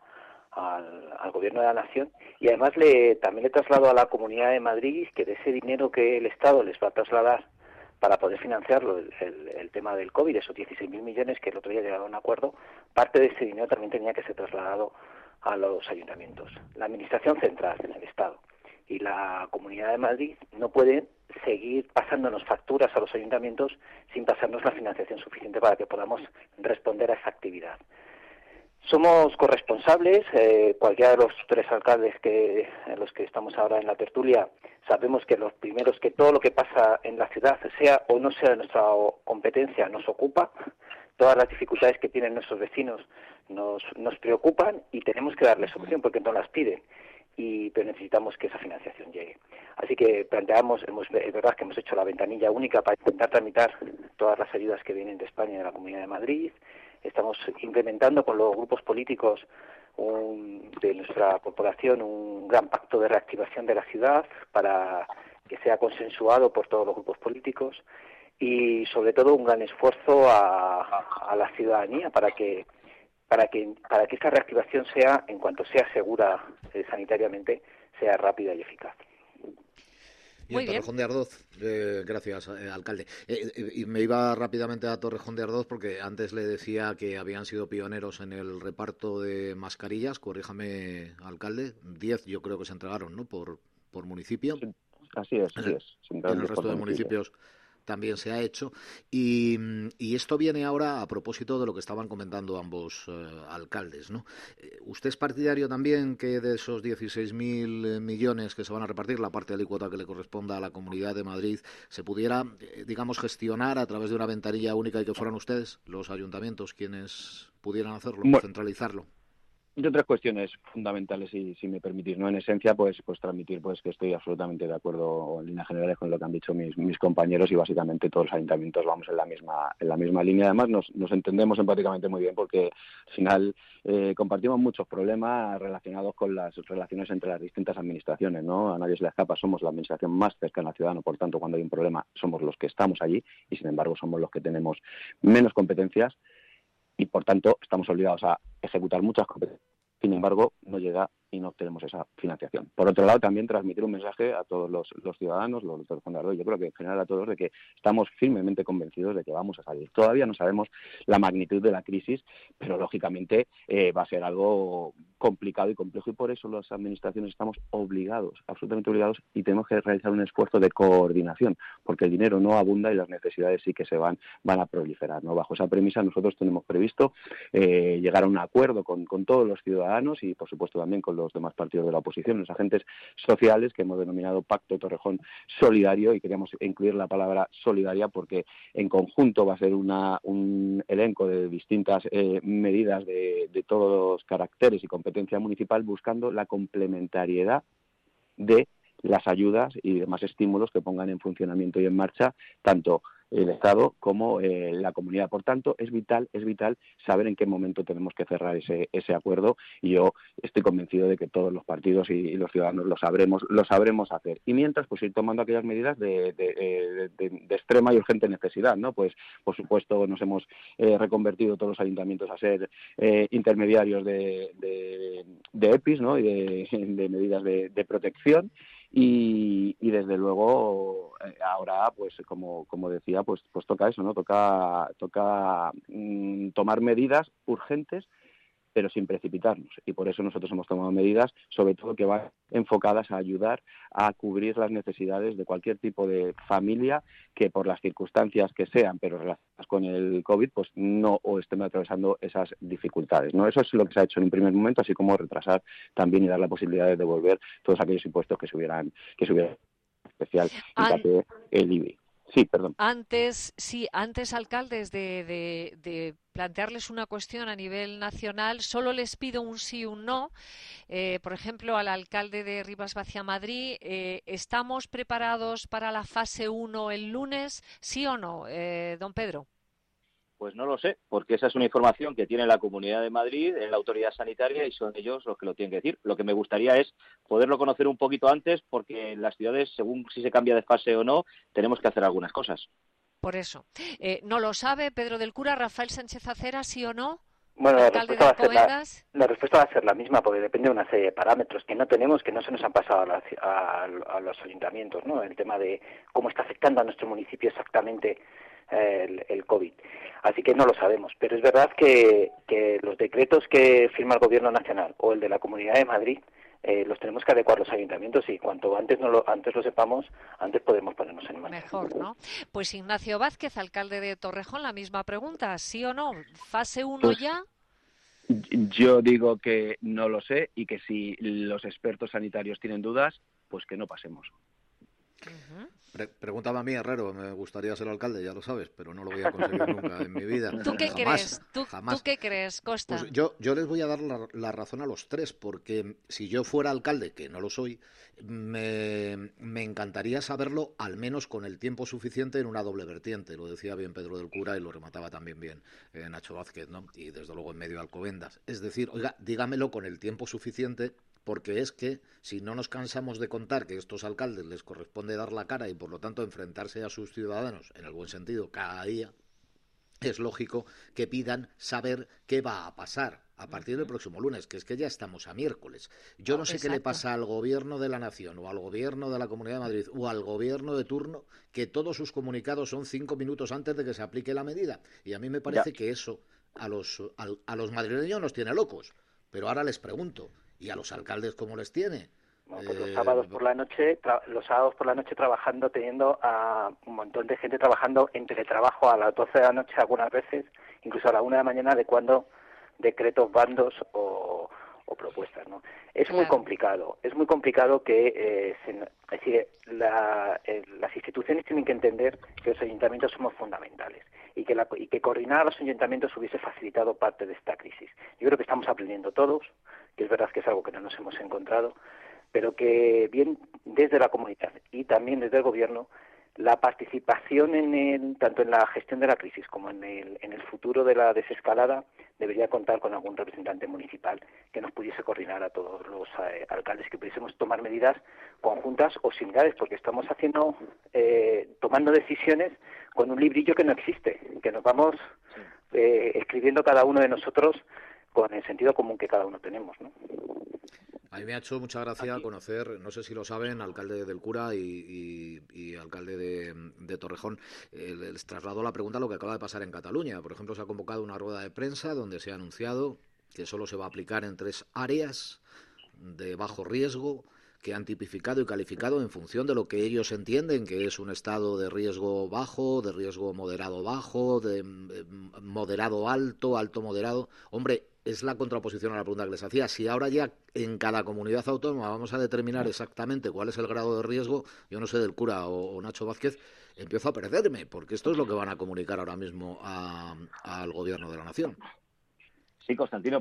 al Gobierno de la Nación, y además también le traslado a la Comunidad de Madrid que de ese dinero que el Estado les va a trasladar para poder financiarlo, el tema del COVID, esos 16.000 millones que el otro día llegaron a un acuerdo, parte de ese dinero también tenía que ser trasladado a los ayuntamientos. La Administración Central, el Estado y la Comunidad de Madrid no pueden seguir pasándonos facturas a los ayuntamientos sin pasarnos la financiación suficiente para que podamos responder a esa actividad. Somos corresponsables, cualquiera de los tres alcaldes en los que estamos ahora en la tertulia, sabemos que los primeros, que todo lo que pasa en la ciudad, sea o no sea de nuestra competencia, nos ocupa. Todas las dificultades que tienen nuestros vecinos nos preocupan y tenemos que darles solución porque no las piden. Pero necesitamos que esa financiación llegue. Así que es verdad que hemos hecho la ventanilla única para intentar tramitar todas las ayudas que vienen de España y de la Comunidad de Madrid. Estamos implementando con los grupos políticos de nuestra corporación un gran pacto de reactivación de la ciudad para que sea consensuado por todos los grupos políticos, y sobre todo un gran esfuerzo a la ciudadanía para que esta reactivación sea, en cuanto sea segura sanitariamente, sea rápida y eficaz. Y en Torrejón de Ardoz, gracias, alcalde. Y me iba rápidamente a Torrejón de Ardoz porque antes le decía que habían sido pioneros en el reparto de mascarillas. Corríjame, alcalde, 10 yo creo que se entregaron, ¿no? Por municipio. Así es, En el resto de municipios también se ha hecho. Y esto viene ahora a propósito de lo que estaban comentando ambos alcaldes, ¿no? ¿Usted es partidario también que de esos 16.000 millones que se van a repartir, la parte de alícuota que le corresponda a la Comunidad de Madrid, se pudiera, digamos, gestionar a través de una ventanilla única y que fueran ustedes, los ayuntamientos, quienes pudieran hacerlo, centralizarlo? Y otras cuestiones fundamentales, si me permitís, ¿no? En esencia, pues transmitir pues que estoy absolutamente de acuerdo en líneas generales con lo que han dicho mis compañeros y básicamente todos los ayuntamientos vamos en la misma línea. Además, nos entendemos empáticamente muy bien porque al final compartimos muchos problemas relacionados con las relaciones entre las distintas administraciones, ¿no? A nadie se le escapa, somos la administración más cercana al ciudadano, por tanto, cuando hay un problema somos los que estamos allí y, sin embargo, somos los que tenemos menos competencias. Y, por tanto, estamos obligados a ejecutar muchas competencias. Sin embargo, no llega y no obtenemos esa financiación. Por otro lado, también transmitir un mensaje a todos los ciudadanos, los de Torrejón de Ardoz, yo creo que en general a todos, de que estamos firmemente convencidos de que vamos a salir. Todavía no sabemos la magnitud de la crisis, pero lógicamente va a ser algo complicado y complejo, y por eso las administraciones estamos obligados, absolutamente obligados, y tenemos que realizar un esfuerzo de coordinación, porque el dinero no abunda y las necesidades sí que se van a proliferar, ¿no? Bajo esa premisa nosotros tenemos previsto llegar a un acuerdo con todos los ciudadanos y, por supuesto, también con los demás partidos de la oposición, los agentes sociales, que hemos denominado Pacto Torrejón Solidario, y queríamos incluir la palabra solidaria porque en conjunto va a ser un elenco de distintas medidas de todos los caracteres y competencia municipal, buscando la complementariedad de las ayudas y demás estímulos que pongan en funcionamiento y en marcha tanto el Estado como la comunidad. Por tanto, es vital saber en qué momento tenemos que cerrar ese acuerdo, y yo estoy convencido de que todos los partidos y los ciudadanos lo sabremos hacer. Y mientras, pues ir tomando aquellas medidas de extrema y urgente necesidad, ¿no? Pues, por supuesto, nos hemos reconvertido todos los ayuntamientos a ser intermediarios de EPIs, ¿no? Y de medidas de protección. Y desde luego ahora, pues como decía, pues toca eso, ¿no? Toca tomar medidas urgentes, pero sin precipitarnos. Y por eso nosotros hemos tomado medidas, sobre todo que van enfocadas a ayudar a cubrir las necesidades de cualquier tipo de familia que, por las circunstancias que sean, pero relacionadas con el COVID, pues no o estén atravesando esas dificultades, ¿no? Eso es lo que se ha hecho en un primer momento, así como retrasar también y dar la posibilidad de devolver todos aquellos impuestos que se hubieran especial, fíjate, el IBI. Sí, perdón. Antes, alcaldes, de plantearles una cuestión a nivel nacional, solo les pido un sí o un no. Por ejemplo, al alcalde de Rivas-Vaciamadrid, ¿estamos preparados para la fase 1 el lunes? ¿Sí o no, don Pedro? Pues no lo sé, porque esa es una información que tiene la Comunidad de Madrid, la autoridad sanitaria, y son ellos los que lo tienen que decir. Lo que me gustaría es poderlo conocer un poquito antes, porque en las ciudades, según si se cambia de fase o no, tenemos que hacer algunas cosas. Por eso. ¿No lo sabe Pedro del Cura? ¿Rafael Sánchez Acera, sí o no? Bueno, la respuesta va a ser la misma, porque depende de una serie de parámetros que no tenemos, que no se nos han pasado a los ayuntamientos, ¿no? El tema de cómo está afectando a nuestro municipio exactamente el COVID. Así que no lo sabemos, pero es verdad que los decretos que firma el Gobierno Nacional o el de la Comunidad de Madrid los tenemos que adecuar los ayuntamientos, y cuanto antes lo sepamos, antes podemos ponernos en marcha. Mejor, ¿no? Pues Ignacio Vázquez, alcalde de Torrejón, la misma pregunta, ¿sí o no? ¿Fase 1 pues ya? Yo digo que no lo sé, y que si los expertos sanitarios tienen dudas, pues que no pasemos. Preguntaba a mí, Herrero, me gustaría ser alcalde, ya lo sabes, pero no lo voy a conseguir nunca en mi vida. ¿Tú qué crees? ¿Tú qué crees, Costa? Pues yo les voy a dar la razón a los tres, porque si yo fuera alcalde, que no lo soy, me encantaría saberlo, al menos con el tiempo suficiente, en una doble vertiente. Lo decía bien Pedro del Cura y lo remataba también bien Nacho Vázquez, ¿no? Y desde luego en medio de Alcobendas. Es decir, oiga, dígamelo con el tiempo suficiente, porque es que si no nos cansamos de contar que a estos alcaldes les corresponde dar la cara y por lo tanto enfrentarse a sus ciudadanos, en el buen sentido, cada día, es lógico que pidan saber qué va a pasar a partir del próximo lunes, que es que ya estamos a miércoles. Yo no sé qué le pasa al Gobierno de la Nación o al Gobierno de la Comunidad de Madrid o al Gobierno de turno, que todos sus comunicados son 5 minutos antes de que se aplique la medida. Y a mí me parece que eso a los madrileños nos tiene locos. Pero ahora les pregunto, ¿y a los alcaldes cómo les tiene? Bueno, pues los sábados por la noche trabajando, teniendo a un montón de gente trabajando en teletrabajo a las 12 de la noche algunas veces, incluso a la 1 de la mañana, adecuando decretos, bandos o propuestas, ¿no? Es muy complicado que es decir, las instituciones tienen que entender que los ayuntamientos somos fundamentales y que coordinar a los ayuntamientos hubiese facilitado parte de esta crisis. Yo creo que estamos aprendiendo todos, que es verdad que es algo que no nos hemos encontrado, pero que bien desde la comunidad y también desde el gobierno, la participación tanto en la gestión de la crisis como en el futuro de la desescalada debería contar con algún representante municipal que nos pudiese coordinar a todos los alcaldes, que pudiésemos tomar medidas conjuntas o similares, porque estamos tomando decisiones con un librillo que no existe, que nos vamos escribiendo cada uno de nosotros con el sentido común que cada uno tenemos, ¿no? A mí me ha hecho mucha gracia conocer, no sé si lo saben, alcalde del Cura y alcalde de Torrejón, les trasladó la pregunta a lo que acaba de pasar en Cataluña. Por ejemplo, se ha convocado una rueda de prensa donde se ha anunciado que solo se va a aplicar en 3 áreas de bajo riesgo que han tipificado y calificado en función de lo que ellos entienden que es un estado de riesgo bajo, de riesgo moderado bajo, de moderado alto, alto moderado. Hombre, es la contraposición a la pregunta que les hacía. Si ahora ya en cada comunidad autónoma vamos a determinar exactamente cuál es el grado de riesgo, yo no sé, del Cura o Nacho Vázquez, empiezo a perderme, porque esto es lo que van a comunicar ahora mismo al Gobierno de la Nación. Sí, Constantino,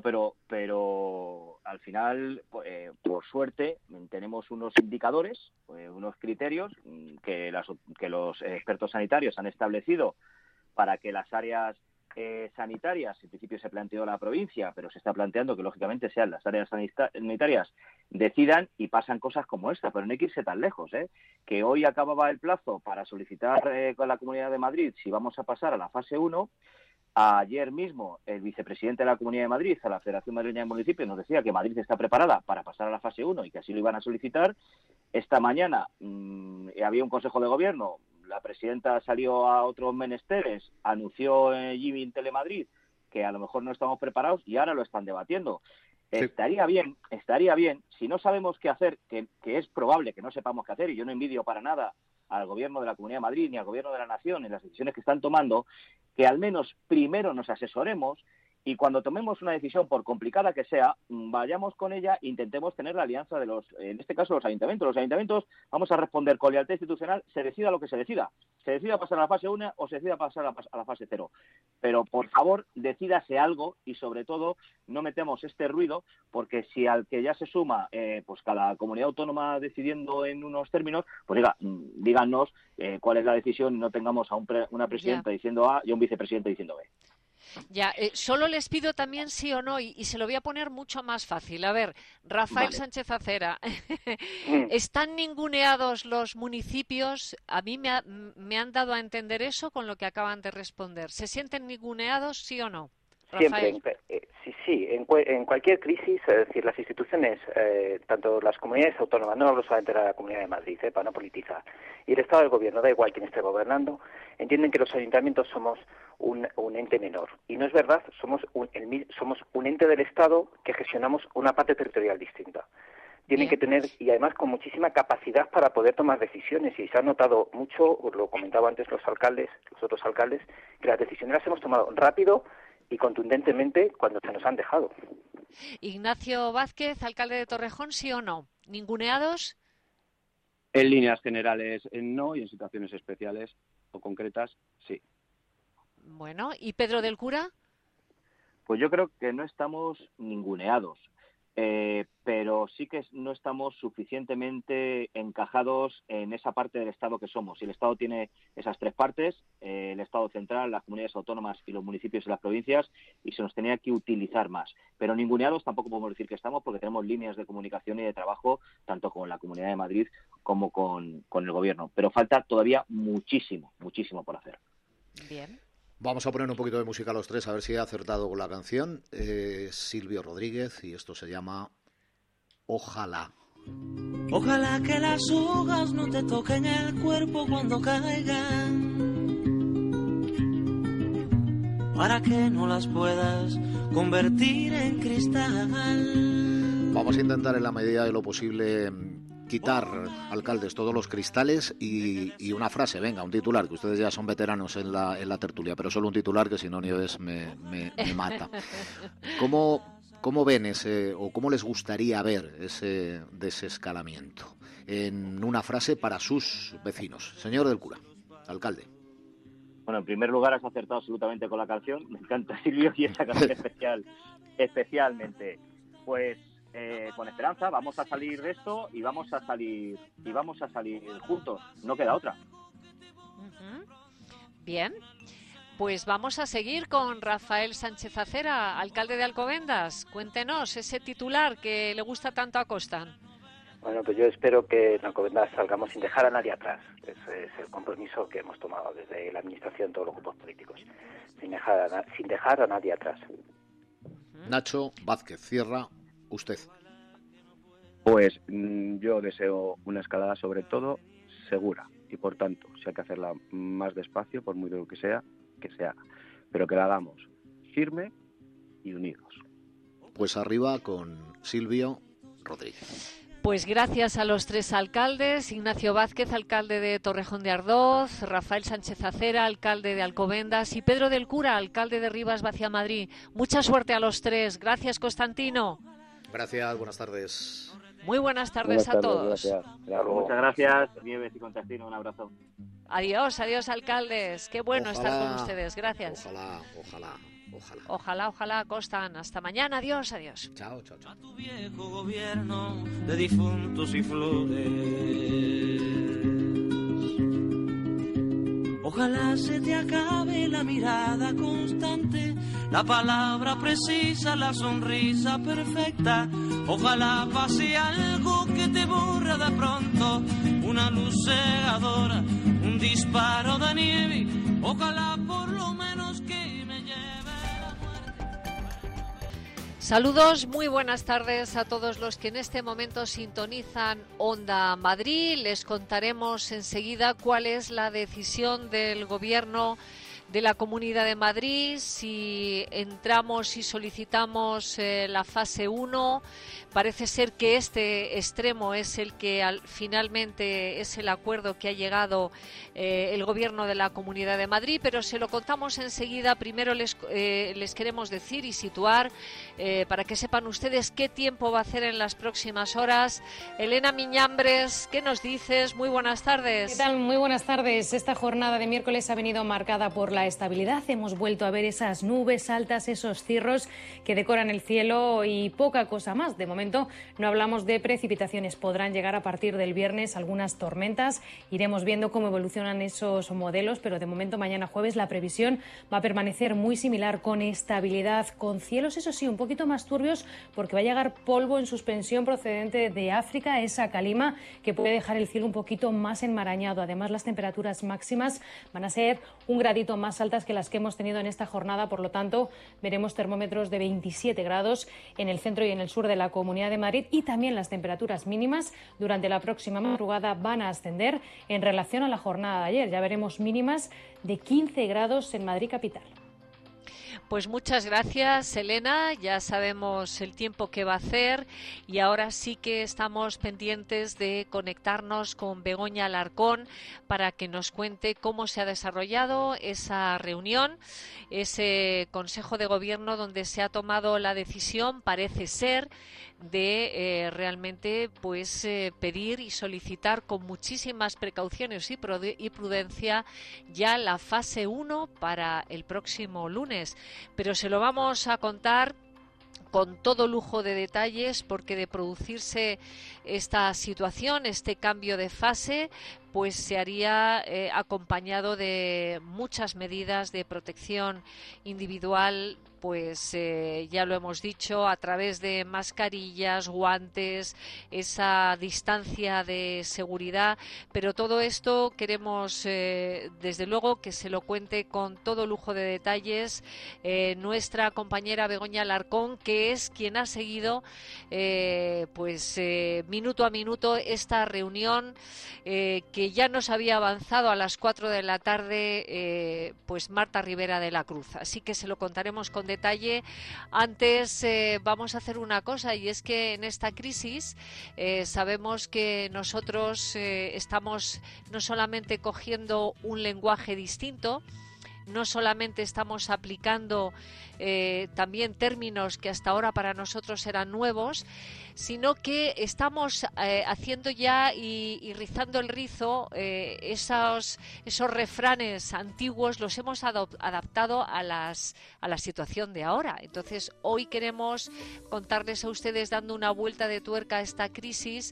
pero al final, por suerte, tenemos unos indicadores, unos criterios que los expertos sanitarios han establecido para que las áreas sanitarias, en principio se planteó la provincia, pero se está planteando que lógicamente sean las áreas sanitarias, decidan y pasan cosas como esta, pero no hay que irse tan lejos, que hoy acababa el plazo para solicitar con la Comunidad de Madrid si vamos a pasar a la fase 1. Ayer mismo el vicepresidente de la Comunidad de Madrid, a la Federación Madrileña de Municipios, nos decía que Madrid está preparada para pasar a la fase 1 y que así lo iban a solicitar. Esta mañana había un consejo de gobierno, la presidenta salió a otros menesteres, anunció Jimmy en Telemadrid que a lo mejor no estamos preparados y ahora lo están debatiendo. Sí. Estaría bien, si no sabemos qué hacer, que es probable que no sepamos qué hacer, y yo no envidio para nada al Gobierno de la Comunidad de Madrid ni al Gobierno de la Nación en las decisiones que están tomando, que al menos primero nos asesoremos y cuando tomemos una decisión, por complicada que sea, vayamos con ella e intentemos tener la alianza de en este caso, los ayuntamientos. Los ayuntamientos vamos a responder con lealtad institucional, se decida lo que se decida pasar a la fase 1 o se decida pasar a la fase 0. Pero, por favor, decídase algo y, sobre todo, no metemos este ruido, porque si al que ya se suma, pues cada comunidad autónoma decidiendo en unos términos, pues díganos cuál es la decisión y no tengamos a una presidenta diciendo A y a un vicepresidente diciendo B. Ya, solo les pido también sí o no, y se lo voy a poner mucho más fácil. A ver, Rafael Sánchez Acera, ¿están ninguneados los municipios? A mí me han dado a entender eso con lo que acaban de responder. ¿Se sienten ninguneados, sí o no? Rafael. Siempre, sí, en cualquier crisis, es decir, las instituciones, tanto las comunidades autónomas, no hablo solamente de la Comunidad de Madrid, para no politizar, y el Estado del Gobierno, da igual quién esté gobernando, entienden que los ayuntamientos somos un ente menor. Y no es verdad, somos un ente del Estado que gestionamos una parte territorial distinta. Tienen que tener, y además con muchísima capacidad para poder tomar decisiones, y se ha notado mucho, lo comentaba antes los otros alcaldes, que las decisiones las hemos tomado rápido y contundentemente cuando se nos han dejado. Ignacio Vázquez, alcalde de Torrejón, ¿sí o no? ¿Ninguneados? En líneas generales no, y en situaciones especiales o concretas sí. Bueno, ¿y Pedro del Cura? Pues yo creo que no estamos ninguneados, pero sí que no estamos suficientemente encajados en esa parte del Estado que somos. Y el Estado tiene esas 3 partes, el Estado central, las comunidades autónomas y los municipios y las provincias, y se nos tenía que utilizar más. Pero ninguneados tampoco podemos decir que estamos, porque tenemos líneas de comunicación y de trabajo tanto con la Comunidad de Madrid como con el Gobierno. Pero falta todavía muchísimo por hacer. Bien. Vamos a poner un poquito de música a los tres, a ver si he acertado con la canción. Silvio Rodríguez, y esto se llama Ojalá. Ojalá que las hojas no te toquen el cuerpo cuando caigan, para que no las puedas convertir en cristal. Vamos a intentar en la medida de lo posible quitar, alcaldes, todos los cristales y una frase, venga, un titular, que ustedes ya son veteranos en la tertulia, pero solo un titular, que si no Nieves me mata. ¿Cómo ven ese, o cómo les gustaría ver ese desescalamiento? En una frase para sus vecinos. Señor del Cura, alcalde. Bueno, en primer lugar has acertado absolutamente con la canción. Me encanta, Silvio, y esa canción especialmente. Pues con esperanza vamos a salir de esto y vamos a salir juntos. No queda otra. Bien. Pues vamos a seguir con Rafael Sánchez Acera, alcalde de Alcobendas. Cuéntenos ese titular que le gusta tanto a Costa. Bueno, pues yo espero que en Alcobendas salgamos sin dejar a nadie atrás. Ese es el compromiso que hemos tomado desde la administración, todos los grupos políticos. Sin dejar a nadie atrás. Nacho Vázquez, cierra usted. Pues yo deseo una escalada sobre todo segura y por tanto, si hay que hacerla más despacio, por muy duro que se haga, pero que la hagamos firme y unidos. Pues arriba con Silvio Rodríguez. Pues gracias a los tres alcaldes, Ignacio Vázquez, alcalde de Torrejón de Ardoz, Rafael Sánchez Acera, alcalde de Alcobendas, y Pedro del Cura, alcalde de Rivas Vacia Madrid. Mucha suerte a los tres. Gracias, Constantino. Gracias, buenas tardes. Muy buenas tardes a todos. Muchas gracias, Nieves y Constantino, un abrazo. Adiós, alcaldes. Qué bueno estar con ustedes. Gracias. Ojalá, Costan. Hasta mañana. Adiós. Chao. A tu viejo gobierno de difuntos y flores. Ojalá se te acabe la mirada constante, la palabra precisa, la sonrisa perfecta. Ojalá pase algo que te borra de pronto, una luz cegadora, un disparo de nieve. Ojalá por lo menos que me lleve la muerte. Saludos, muy buenas tardes a todos los que en este momento sintonizan Onda Madrid. Les contaremos enseguida cuál es la decisión del Gobierno de la Comunidad de Madrid, si entramos y solicitamos la fase 1. Parece ser que este extremo es el que finalmente es el acuerdo que ha llegado el Gobierno de la Comunidad de Madrid, pero se lo contamos enseguida. Primero les queremos decir y situar para que sepan ustedes qué tiempo va a hacer en las próximas horas. Elena Miñambres, ¿qué nos dices? Muy buenas tardes. ¿Qué tal? Muy buenas tardes. Esta jornada de miércoles ha venido marcada por la estabilidad. Hemos vuelto a ver esas nubes altas, esos cirros que decoran el cielo y poca cosa más. De momento no hablamos de precipitaciones. Podrán llegar a partir del viernes algunas tormentas. Iremos viendo cómo evolucionan esos modelos, pero de momento mañana jueves la previsión va a permanecer muy similar, con estabilidad, con cielos, eso sí, un poquito más turbios, porque va a llegar polvo en suspensión procedente de África, esa calima que puede dejar el cielo un poquito más enmarañado. Además, las temperaturas máximas van a ser un gradito más altas que las que hemos tenido en esta jornada, por lo tanto veremos termómetros de 27 grados en el centro y en el sur de la Comunidad de Madrid, y también las temperaturas mínimas durante la próxima madrugada van a ascender en relación a la jornada de ayer. Ya veremos mínimas de 15 grados en Madrid capital. Pues muchas gracias, Elena. Ya sabemos el tiempo que va a hacer y ahora sí que estamos pendientes de conectarnos con Begoña Alarcón para que nos cuente cómo se ha desarrollado esa reunión, ese Consejo de Gobierno donde se ha tomado la decisión, parece ser, de realmente pedir y solicitar con muchísimas precauciones y prudencia ya la fase 1 para el próximo lunes. Pero se lo vamos a contar con todo lujo de detalles, porque de producirse esta situación, este cambio de fase, pues se haría acompañado de muchas medidas de protección individual, pues ya lo hemos dicho, a través de mascarillas, guantes, esa distancia de seguridad, pero todo esto queremos desde luego que se lo cuente con todo lujo de detalles nuestra compañera Begoña Alarcón, que es quien ha seguido minuto a minuto esta reunión que ya nos había avanzado a las 4 de la tarde pues Marta Rivera de la Cruz, así que se lo contaremos con detalle. Antes vamos a hacer una cosa, y es que en esta crisis sabemos que nosotros estamos no solamente cogiendo un lenguaje distinto, no solamente estamos aplicando también términos que hasta ahora para nosotros eran nuevos, sino que estamos haciendo ya y rizando el rizo, esos refranes antiguos los hemos adaptado a la situación de ahora. Entonces hoy queremos contarles a ustedes, dando una vuelta de tuerca a esta crisis,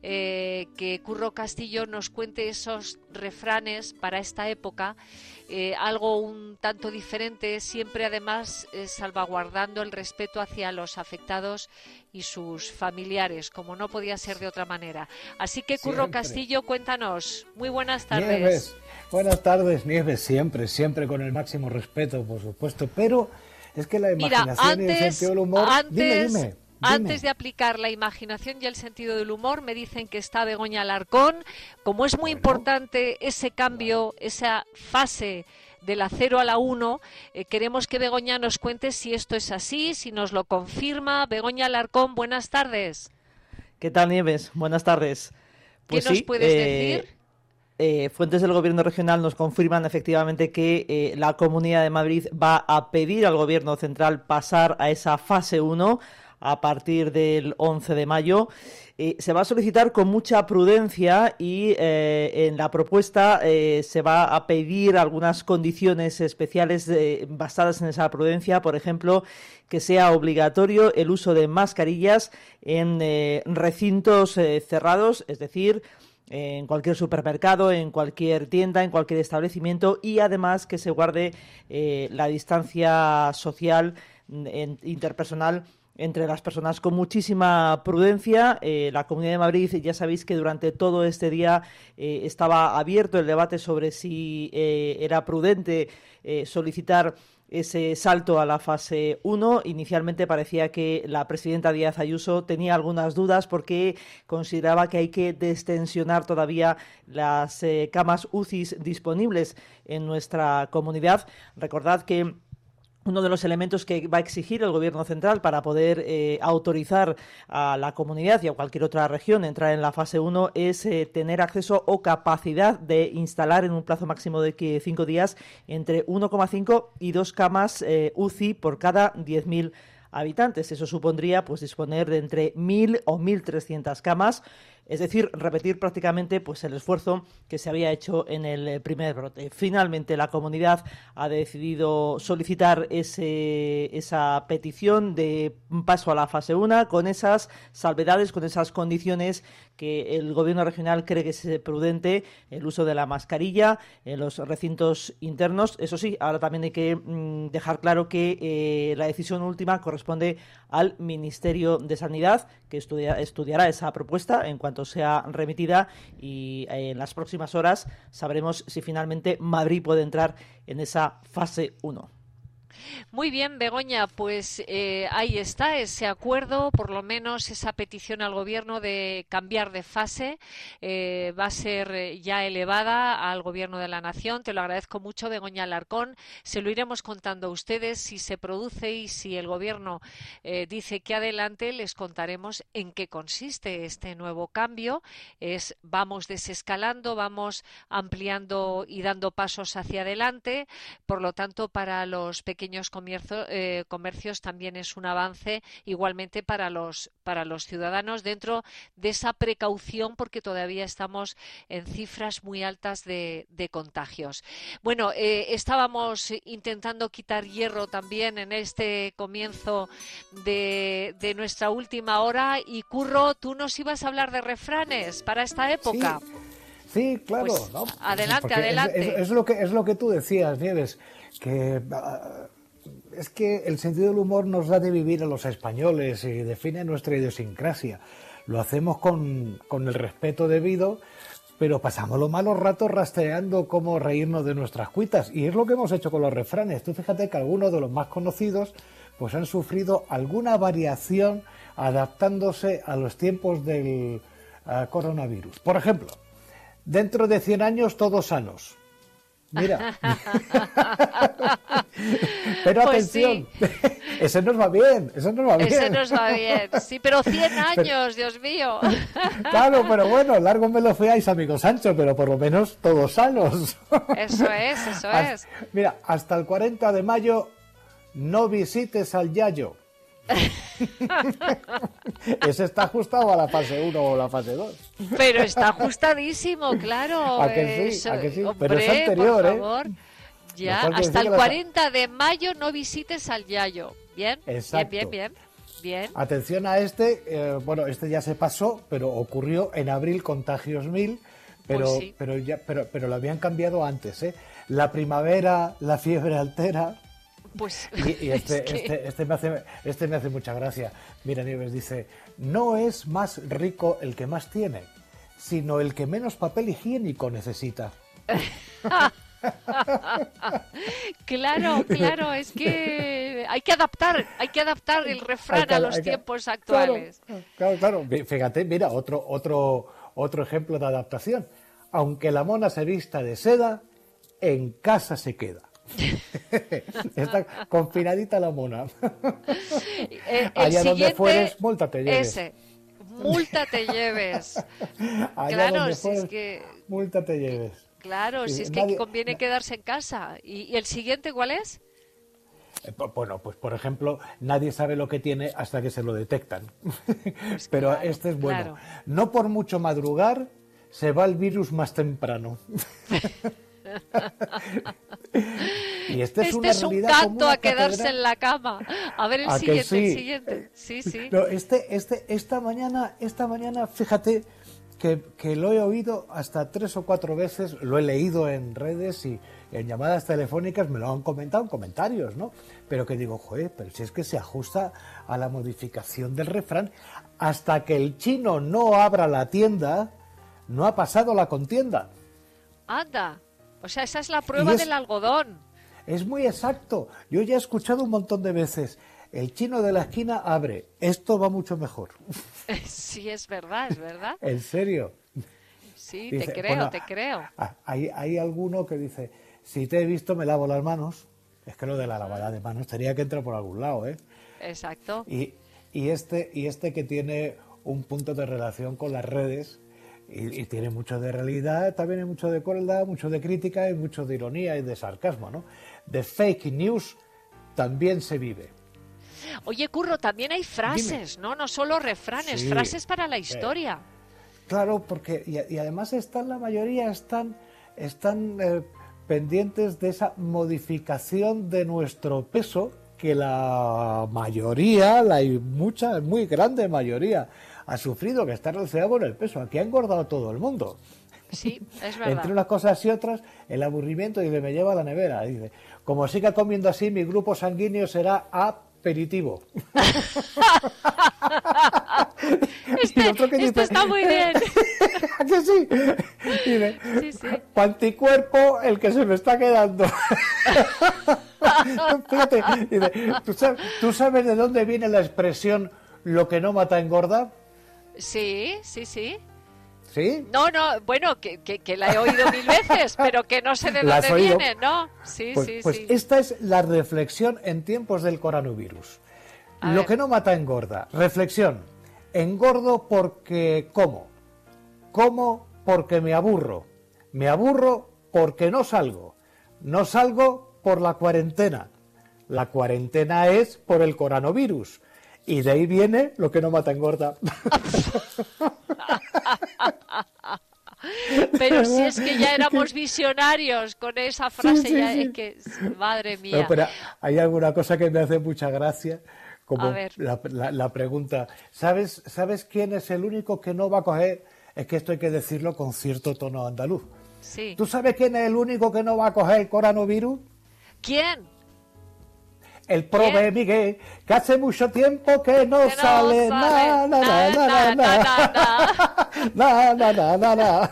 que Curro Castillo nos cuente esos refranes para esta época, algo un tanto diferente, siempre además salvaguardando el respeto hacia los afectados y sus familiares, como no podía ser de otra manera. Así que Curro siempre. Castillo, cuéntanos. Muy buenas tardes. Nieves, buenas tardes, Nieves, siempre con el máximo respeto, por supuesto, pero es que la imaginación y el sentido del humor... Dime. Antes de aplicar la imaginación y el sentido del humor, me dicen que está Begoña Alarcón. Como es muy importante ese cambio, esa fase de la 0 a la 1, queremos que Begoña nos cuente si esto es así, si nos lo confirma. Begoña Alarcón, buenas tardes. ¿Qué tal, Nieves? Buenas tardes. Pues ¿qué nos puedes decir? Fuentes del Gobierno regional nos confirman efectivamente que la Comunidad de Madrid va a pedir al Gobierno central pasar a esa fase 1 a partir del 11 de mayo. Se va a solicitar con mucha prudencia y en la propuesta se va a pedir algunas condiciones especiales basadas en esa prudencia. Por ejemplo, que sea obligatorio el uso de mascarillas en recintos cerrados, es decir, en cualquier supermercado, en cualquier tienda, en cualquier establecimiento, y además que se guarde la distancia social interpersonal entre las personas con muchísima prudencia. La Comunidad de Madrid, ya sabéis que durante todo este día estaba abierto el debate sobre si era prudente solicitar ese salto a la fase 1. Inicialmente parecía que la presidenta Díaz Ayuso tenía algunas dudas porque consideraba que hay que destensionar todavía las camas UCI disponibles en nuestra comunidad. Recordad que uno de los elementos que va a exigir el Gobierno central para poder autorizar a la comunidad y a cualquier otra región entrar en la fase 1 es tener acceso o capacidad de instalar en un plazo máximo de 5 días entre 1,5 y 2 camas UCI por cada 10.000 habitantes. Eso supondría pues disponer de entre 1.000 o 1.300 camas. Es decir, repetir prácticamente pues el esfuerzo que se había hecho en el primer brote. Finalmente, la comunidad ha decidido solicitar esa petición de paso a la fase 1 con esas salvedades, con esas condiciones que el Gobierno regional cree que es prudente: el uso de la mascarilla en los recintos internos. Eso sí, ahora también hay que dejar claro que la decisión última corresponde al Ministerio de Sanidad, que estudiará esa propuesta en cuanto sea remitida, y en las próximas horas sabremos si finalmente Madrid puede entrar en esa fase 1. Muy bien, Begoña, pues ahí está ese acuerdo, por lo menos esa petición al Gobierno de cambiar de fase. Va a ser ya elevada al Gobierno de la Nación. Te lo agradezco mucho, Begoña Alarcón. Se lo iremos contando a ustedes si se produce, y si el Gobierno dice que adelante, les contaremos en qué consiste este nuevo cambio. Vamos desescalando, vamos ampliando y dando pasos hacia adelante. Por lo tanto, para los pequeños comercios también es un avance, igualmente para los ciudadanos, dentro de esa precaución, porque todavía estamos en cifras muy altas de contagios. Bueno, estábamos intentando quitar hierro también en este comienzo de nuestra última hora, y Curro, tú nos ibas a hablar de refranes para esta época. Sí, claro. Pues, ¿no? Adelante, adelante. Es lo que tú decías, Nieves, que es que el sentido del humor nos da de vivir a los españoles y define nuestra idiosincrasia. Lo hacemos con el respeto debido, pero pasamos los malos ratos rastreando cómo reírnos de nuestras cuitas. Y es lo que hemos hecho con los refranes. Tú fíjate que algunos de los más conocidos pues han sufrido alguna variación adaptándose a los tiempos del coronavirus. Por ejemplo, dentro de 100 años todos sanos. Mira. Pero pues atención, sí. Ese nos va bien. Ese nos va bien, sí, pero 100 años, Dios mío. Claro, pero bueno, largo me lo fiáis, amigo Sancho, pero por lo menos todos sanos. Eso es. Mira, hasta el 40 de mayo no visites al Yayo. Ese está ajustado a la fase 1 o la fase 2. Pero está ajustadísimo, claro. ¿A que sí? ¿A que sí? Hombre, pero es anterior, por favor. Ya, hasta el 40 de mayo no visites al Yayo. Bien, exacto. Bien. Atención a este, bueno, este ya se pasó, pero ocurrió en abril Contagios 1000, pero, pues sí. pero lo habían cambiado antes, ¿eh? La primavera, la fiebre altera. Pues y este me hace mucha gracia. Mira, Nieves dice, no es más rico el que más tiene, sino el que menos papel higiénico necesita. Claro, es que hay que adaptar el refrán a los tiempos actuales. Claro. Fíjate, mira, otro ejemplo de adaptación. Aunque la mona se vista de seda, en casa se queda. Está confinadita la mona. Allá donde fueres, multa te lleves. Multa te lleves. Allá donde fueres, multa te lleves. Claro, si es que conviene quedarse en casa. ¿Y el siguiente cuál es? Bueno, pues por ejemplo, nadie sabe lo que tiene hasta que se lo detectan. Pues pero claro, este es bueno. Claro. No por mucho madrugar, se va el virus más temprano. Y este es un canto a quedarse en la cama. A ver el siguiente. Sí. No, esta mañana, fíjate que lo he oído hasta 3 o 4 veces, lo he leído en redes y en llamadas telefónicas me lo han comentado en comentarios, ¿no? Pero que digo, joder, pero si es que se ajusta a la modificación del refrán, hasta que el chino no abra la tienda, no ha pasado la contienda. Anda, o sea, esa es la prueba del algodón. Es muy exacto. Yo ya he escuchado un montón de veces, el chino de la esquina abre, esto va mucho mejor. Sí, es verdad. ¿En serio? Sí, dice, te creo. Hay alguno que dice, si te he visto me lavo las manos. Es que lo de la lavada de manos tenía que entrar por algún lado, ¿eh? Exacto. Y este que tiene un punto de relación con las redes y tiene mucho de realidad, también hay mucho de crueldad, mucho de crítica y mucho de ironía y de sarcasmo, ¿no? De fake news también se vive. Oye, Curro, también hay frases, ¿no? No solo refranes, frases para la historia. Claro, porque y además la mayoría están pendientes de esa modificación de nuestro peso que la mayoría, muy grande mayoría, ha sufrido, que está relacionado con el peso. Aquí ha engordado todo el mundo. Sí, es verdad. Entre unas cosas y otras, el aburrimiento dice, me lleva a la nevera. Dice, como siga comiendo así, mi grupo sanguíneo será aperitivo. Esto está muy bien. ¿A que sí? Dice, sí. Cuanticuerpo el que se me está quedando. Fíjate, dice, ¿tú sabes de dónde viene la expresión lo que no mata engorda? Sí. ¿Sí? No, bueno, que la he oído 1000 veces, pero que no sé de dónde viene, ¿no? Sí. Pues esta es la reflexión en tiempos del coronavirus. Lo que no mata engorda. Reflexión. Engordo porque como. Como porque me aburro. Me aburro porque no salgo. No salgo por la cuarentena. La cuarentena es por el coronavirus. Y de ahí viene lo que no mata engorda. Pero si es que ya éramos visionarios con esa frase, es que, madre mía. Pero hay alguna cosa que me hace mucha gracia, como la pregunta, ¿sabes quién es el único que no va a coger es que esto hay que decirlo con cierto tono andaluz. Sí. ¿Tú sabes quién es el único que no va a coger el coronavirus? ¿Quién? El prove Miguel, que hace mucho tiempo que no sale nada.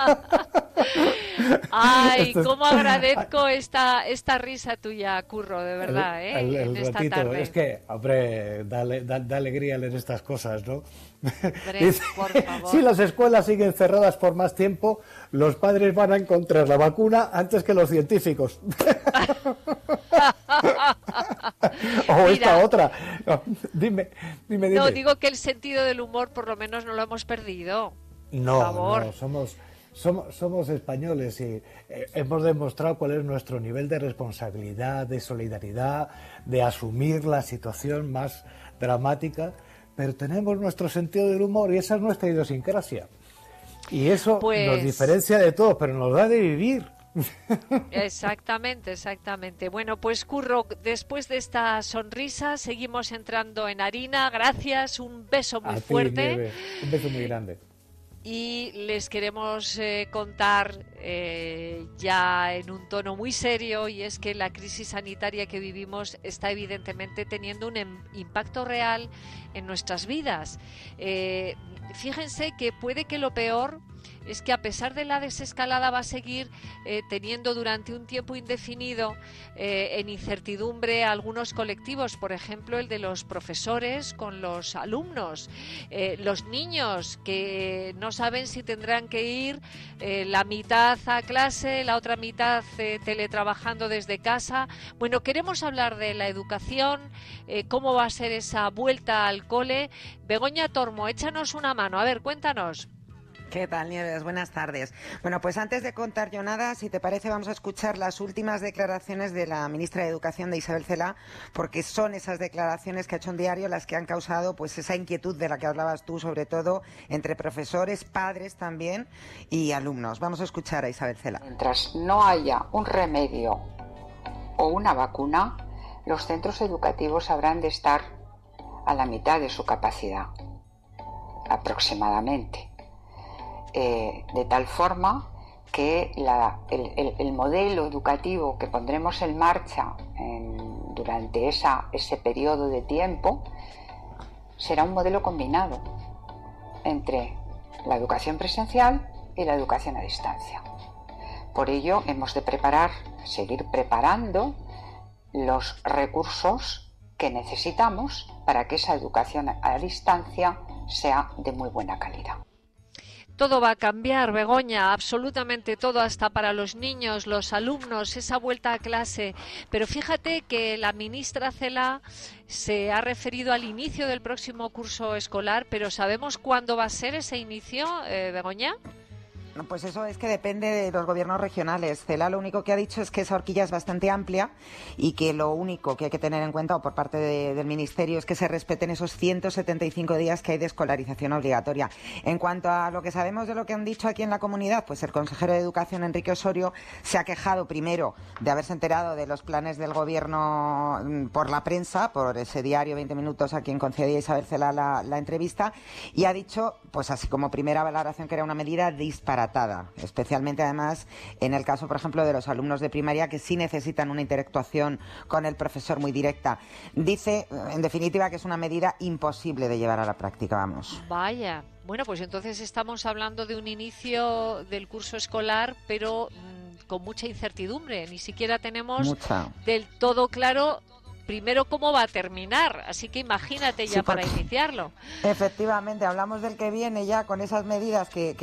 Ay, cómo agradezco esta risa tuya, Curro, de verdad, el esta ratito. tarde. Es que, hombre, da alegría leer estas cosas, ¿no? Hombre, por favor. Si las escuelas siguen cerradas por más tiempo, los padres van a encontrar la vacuna antes que los científicos. O esta otra. No, dime. No, digo que el sentido del humor por lo menos no lo hemos perdido. No, somos españoles y hemos demostrado cuál es nuestro nivel de responsabilidad, de solidaridad, de asumir la situación más dramática, pero tenemos nuestro sentido del humor y esa es nuestra idiosincrasia. Y eso nos diferencia de todos, pero nos da de vivir. Exactamente. Bueno, pues Curro, después de esta sonrisa seguimos entrando en harina. Gracias, un beso muy fuerte. Nieve. Un beso muy grande. Y les queremos contar ya en un tono muy serio, y es que la crisis sanitaria que vivimos está evidentemente teniendo un impacto real en nuestras vidas. Fíjense que puede que lo peor es que, a pesar de la desescalada, va a seguir teniendo durante un tiempo indefinido en incertidumbre a algunos colectivos, por ejemplo el de los profesores con los alumnos, los niños que no saben si tendrán que ir la mitad a clase, la otra mitad teletrabajando desde casa. Bueno, queremos hablar de la educación, cómo va a ser esa vuelta al cole. Begoña Tormo, échanos una mano, a ver, cuéntanos. ¿Qué tal, Nieves? Buenas tardes. Bueno, pues antes de contar yo nada, si te parece, vamos a escuchar las últimas declaraciones de la ministra de Educación, de Isabel Celaá, porque son esas declaraciones que ha hecho en Diario las que han causado pues esa inquietud de la que hablabas tú, sobre todo entre profesores, padres también y alumnos. Vamos a escuchar a Isabel Celaá. Mientras no haya un remedio o una vacuna, los centros educativos habrán de estar a la mitad de su capacidad, aproximadamente. De tal forma que el modelo educativo que pondremos en marcha durante ese periodo de tiempo será un modelo combinado entre la educación presencial y la educación a distancia. Por ello hemos de seguir preparando los recursos que necesitamos para que esa educación a distancia sea de muy buena calidad. Todo va a cambiar, Begoña, absolutamente todo, hasta para los niños, los alumnos, esa vuelta a clase. Pero fíjate que la ministra Celaá se ha referido al inicio del próximo curso escolar, pero ¿sabemos cuándo va a ser ese inicio, Begoña? Pues eso es que depende de los gobiernos regionales. Celaá lo único que ha dicho es que esa horquilla es bastante amplia y que lo único que hay que tener en cuenta, o por parte del Ministerio, es que se respeten esos 175 días que hay de escolarización obligatoria. En cuanto a lo que sabemos de lo que han dicho aquí en la comunidad, pues el consejero de Educación, Enrique Osorio, se ha quejado primero de haberse enterado de los planes del Gobierno por la prensa, por ese Diario 20 Minutos a quien concedía Isabel Celaá la entrevista, y ha dicho, pues así como primera valoración, que era una medida disparatada, especialmente además en el caso, por ejemplo, de los alumnos de primaria, que sí necesitan una interactuación con el profesor muy directa. Dice, en definitiva, que es una medida imposible de llevar a la práctica, vamos. Vaya, bueno, pues entonces estamos hablando de un inicio del curso escolar, pero con mucha incertidumbre. Ni siquiera tenemos del todo claro primero cómo va a terminar, así que imagínate ya para iniciarlo. Efectivamente, hablamos del que viene ya con esas medidas que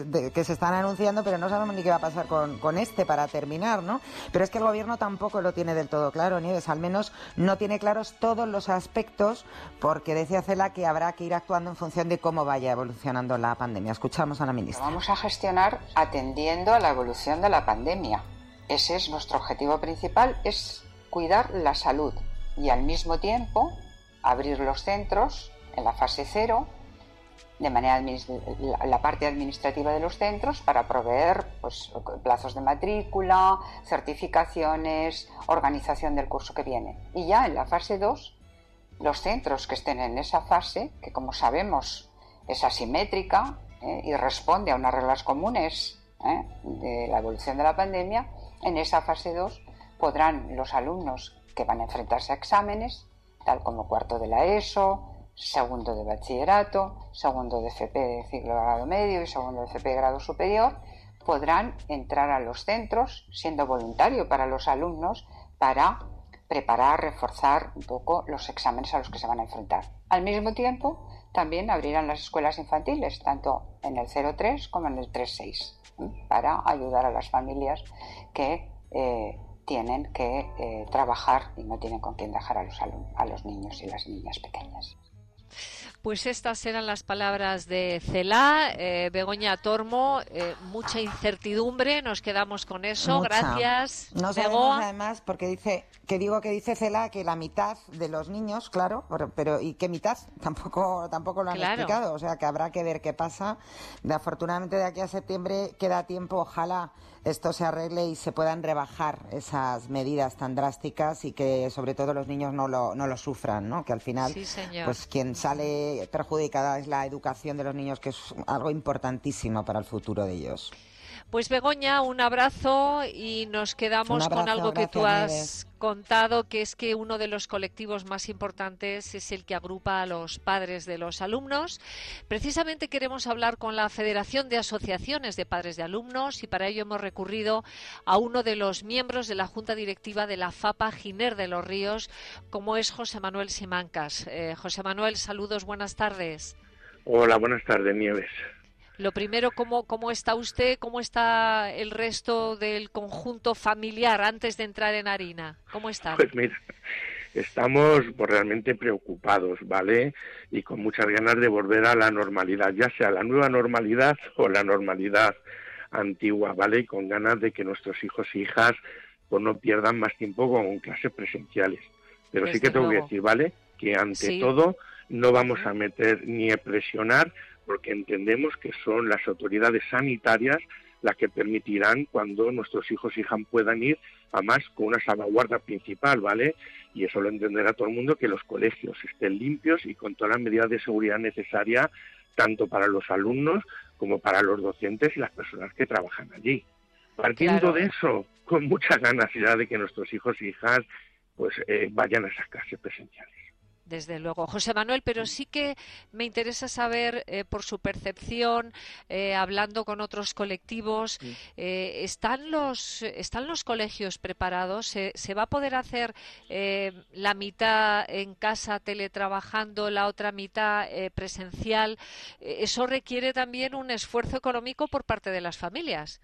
se están anunciando, pero no sabemos ni qué va a pasar con este para terminar, ¿no? Pero es que el Gobierno tampoco lo tiene del todo claro, Nieves, al menos no tiene claros todos los aspectos, porque decía Celaá que habrá que ir actuando en función de cómo vaya evolucionando la pandemia. Escuchamos a la ministra. Vamos a gestionar atendiendo a la evolución de la pandemia. Ese es nuestro objetivo principal, es cuidar la salud y al mismo tiempo abrir los centros en la fase 0, de manera la parte administrativa de los centros, para proveer pues plazos de matrícula, certificaciones, organización del curso que viene. Y ya en la fase 2, los centros que estén en esa fase, que como sabemos es asimétrica, y responde a unas reglas comunes de la evolución de la pandemia, en esa fase 2 podrán los alumnos que van a enfrentarse a exámenes, tal como cuarto de la ESO, segundo de bachillerato, segundo de FP de ciclo de grado medio y segundo de FP de grado superior, podrán entrar a los centros, siendo voluntario para los alumnos, para preparar, reforzar un poco los exámenes a los que se van a enfrentar. Al mismo tiempo, también abrirán las escuelas infantiles, tanto en el 03 como en el 36, para ayudar a las familias que tienen que trabajar y no tienen con quién dejar a los niños y las niñas pequeñas. Pues estas eran las palabras de Celaá. Begoña Tormo, mucha incertidumbre, nos quedamos con eso. Mucha. Gracias. No sabemos además, porque dice Celaá que la mitad de los niños, claro, pero ¿y qué mitad? Tampoco lo han explicado, o sea que habrá que ver qué pasa. Afortunadamente de aquí a septiembre queda tiempo, ojalá esto se arregle y se puedan rebajar esas medidas tan drásticas y que sobre todo los niños no lo sufran, ¿no? Que al final, pues quien sale perjudicada es la educación de los niños, que es algo importantísimo para el futuro de ellos. Pues Begoña, un abrazo y nos quedamos con algo que tú has contado, que es que uno de los colectivos más importantes es el que agrupa a los padres de los alumnos. Precisamente queremos hablar con la Federación de Asociaciones de Padres de Alumnos y para ello hemos recurrido a uno de los miembros de la Junta Directiva de la FAPA Giner de los Ríos, como es José Manuel Simancas. José Manuel, saludos, buenas tardes. Hola, buenas tardes, Nieves. Lo primero, ¿cómo está usted? ¿Cómo está el resto del conjunto familiar antes de entrar en harina? ¿Cómo están? Pues mira, estamos realmente preocupados, ¿vale? Y con muchas ganas de volver a la normalidad, ya sea la nueva normalidad o la normalidad antigua, ¿vale? Y con ganas de que nuestros hijos e hijas pues no pierdan más tiempo con clases presenciales. Pero sí que tengo que decir, ¿vale? Que ante todo no vamos a meter ni a presionar, porque entendemos que son las autoridades sanitarias las que permitirán cuando nuestros hijos e hijas puedan ir, además con una salvaguarda principal, ¿vale? Y eso lo entenderá todo el mundo, que los colegios estén limpios y con todas las medidas de seguridad necesarias, tanto para los alumnos como para los docentes y las personas que trabajan allí. Partiendo de eso, con muchas ganas ya de que nuestros hijos e hijas pues vayan a esas clases presenciales. Desde luego. José Manuel, pero sí que me interesa saber, por su percepción, hablando con otros colectivos, ¿están los colegios preparados? ¿Se va a poder hacer la mitad en casa teletrabajando, la otra mitad presencial? Eso requiere también un esfuerzo económico por parte de las familias.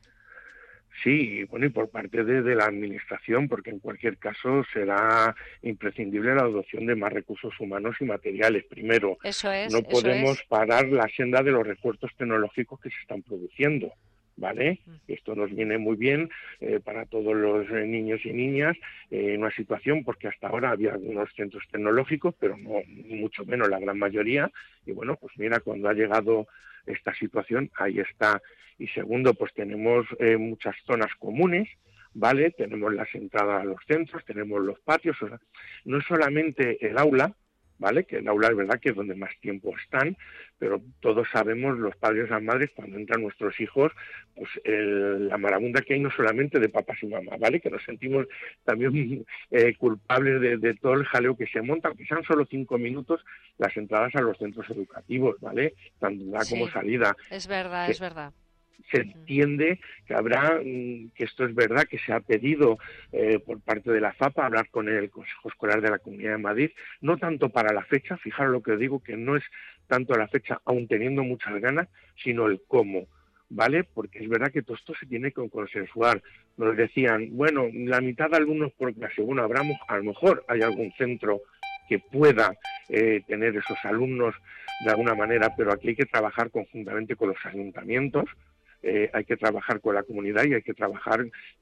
Sí, bueno, y por parte de la Administración, porque en cualquier caso será imprescindible la adopción de más recursos humanos y materiales. Primero, no podemos parar la senda de los refuerzos tecnológicos que se están produciendo, ¿vale? Esto nos viene muy bien para todos los niños y niñas en una situación, porque hasta ahora había algunos centros tecnológicos, pero no mucho menos la gran mayoría, y bueno, pues mira, cuando ha llegado esta situación, ahí está. Y segundo, pues tenemos muchas zonas comunes, ¿vale? Tenemos las entradas a los centros, tenemos los patios, o sea, no es solamente el aula, ¿vale? Que el aula es verdad que es donde más tiempo están, pero todos sabemos, los padres y las madres, cuando entran nuestros hijos, pues la marabunta que hay no solamente de papás y mamás, ¿vale? Que nos sentimos también culpables de todo el jaleo que se monta, aunque sean solo 5 minutos las entradas a los centros educativos, ¿vale? Tanto como salida. Es verdad, es verdad. Se entiende que habrá, que esto es verdad, que se ha pedido por parte de la FAPA hablar con el Consejo Escolar de la Comunidad de Madrid, no tanto para la fecha, fijaros lo que os digo, que no es tanto la fecha, aun teniendo muchas ganas, sino el cómo, ¿vale? Porque es verdad que todo esto se tiene que consensuar. Nos decían, bueno, la mitad de alumnos por clase, bueno, a lo mejor hay algún centro que pueda tener esos alumnos de alguna manera, pero aquí hay que trabajar conjuntamente con los ayuntamientos, hay que trabajar con la comunidad y hay que trabajar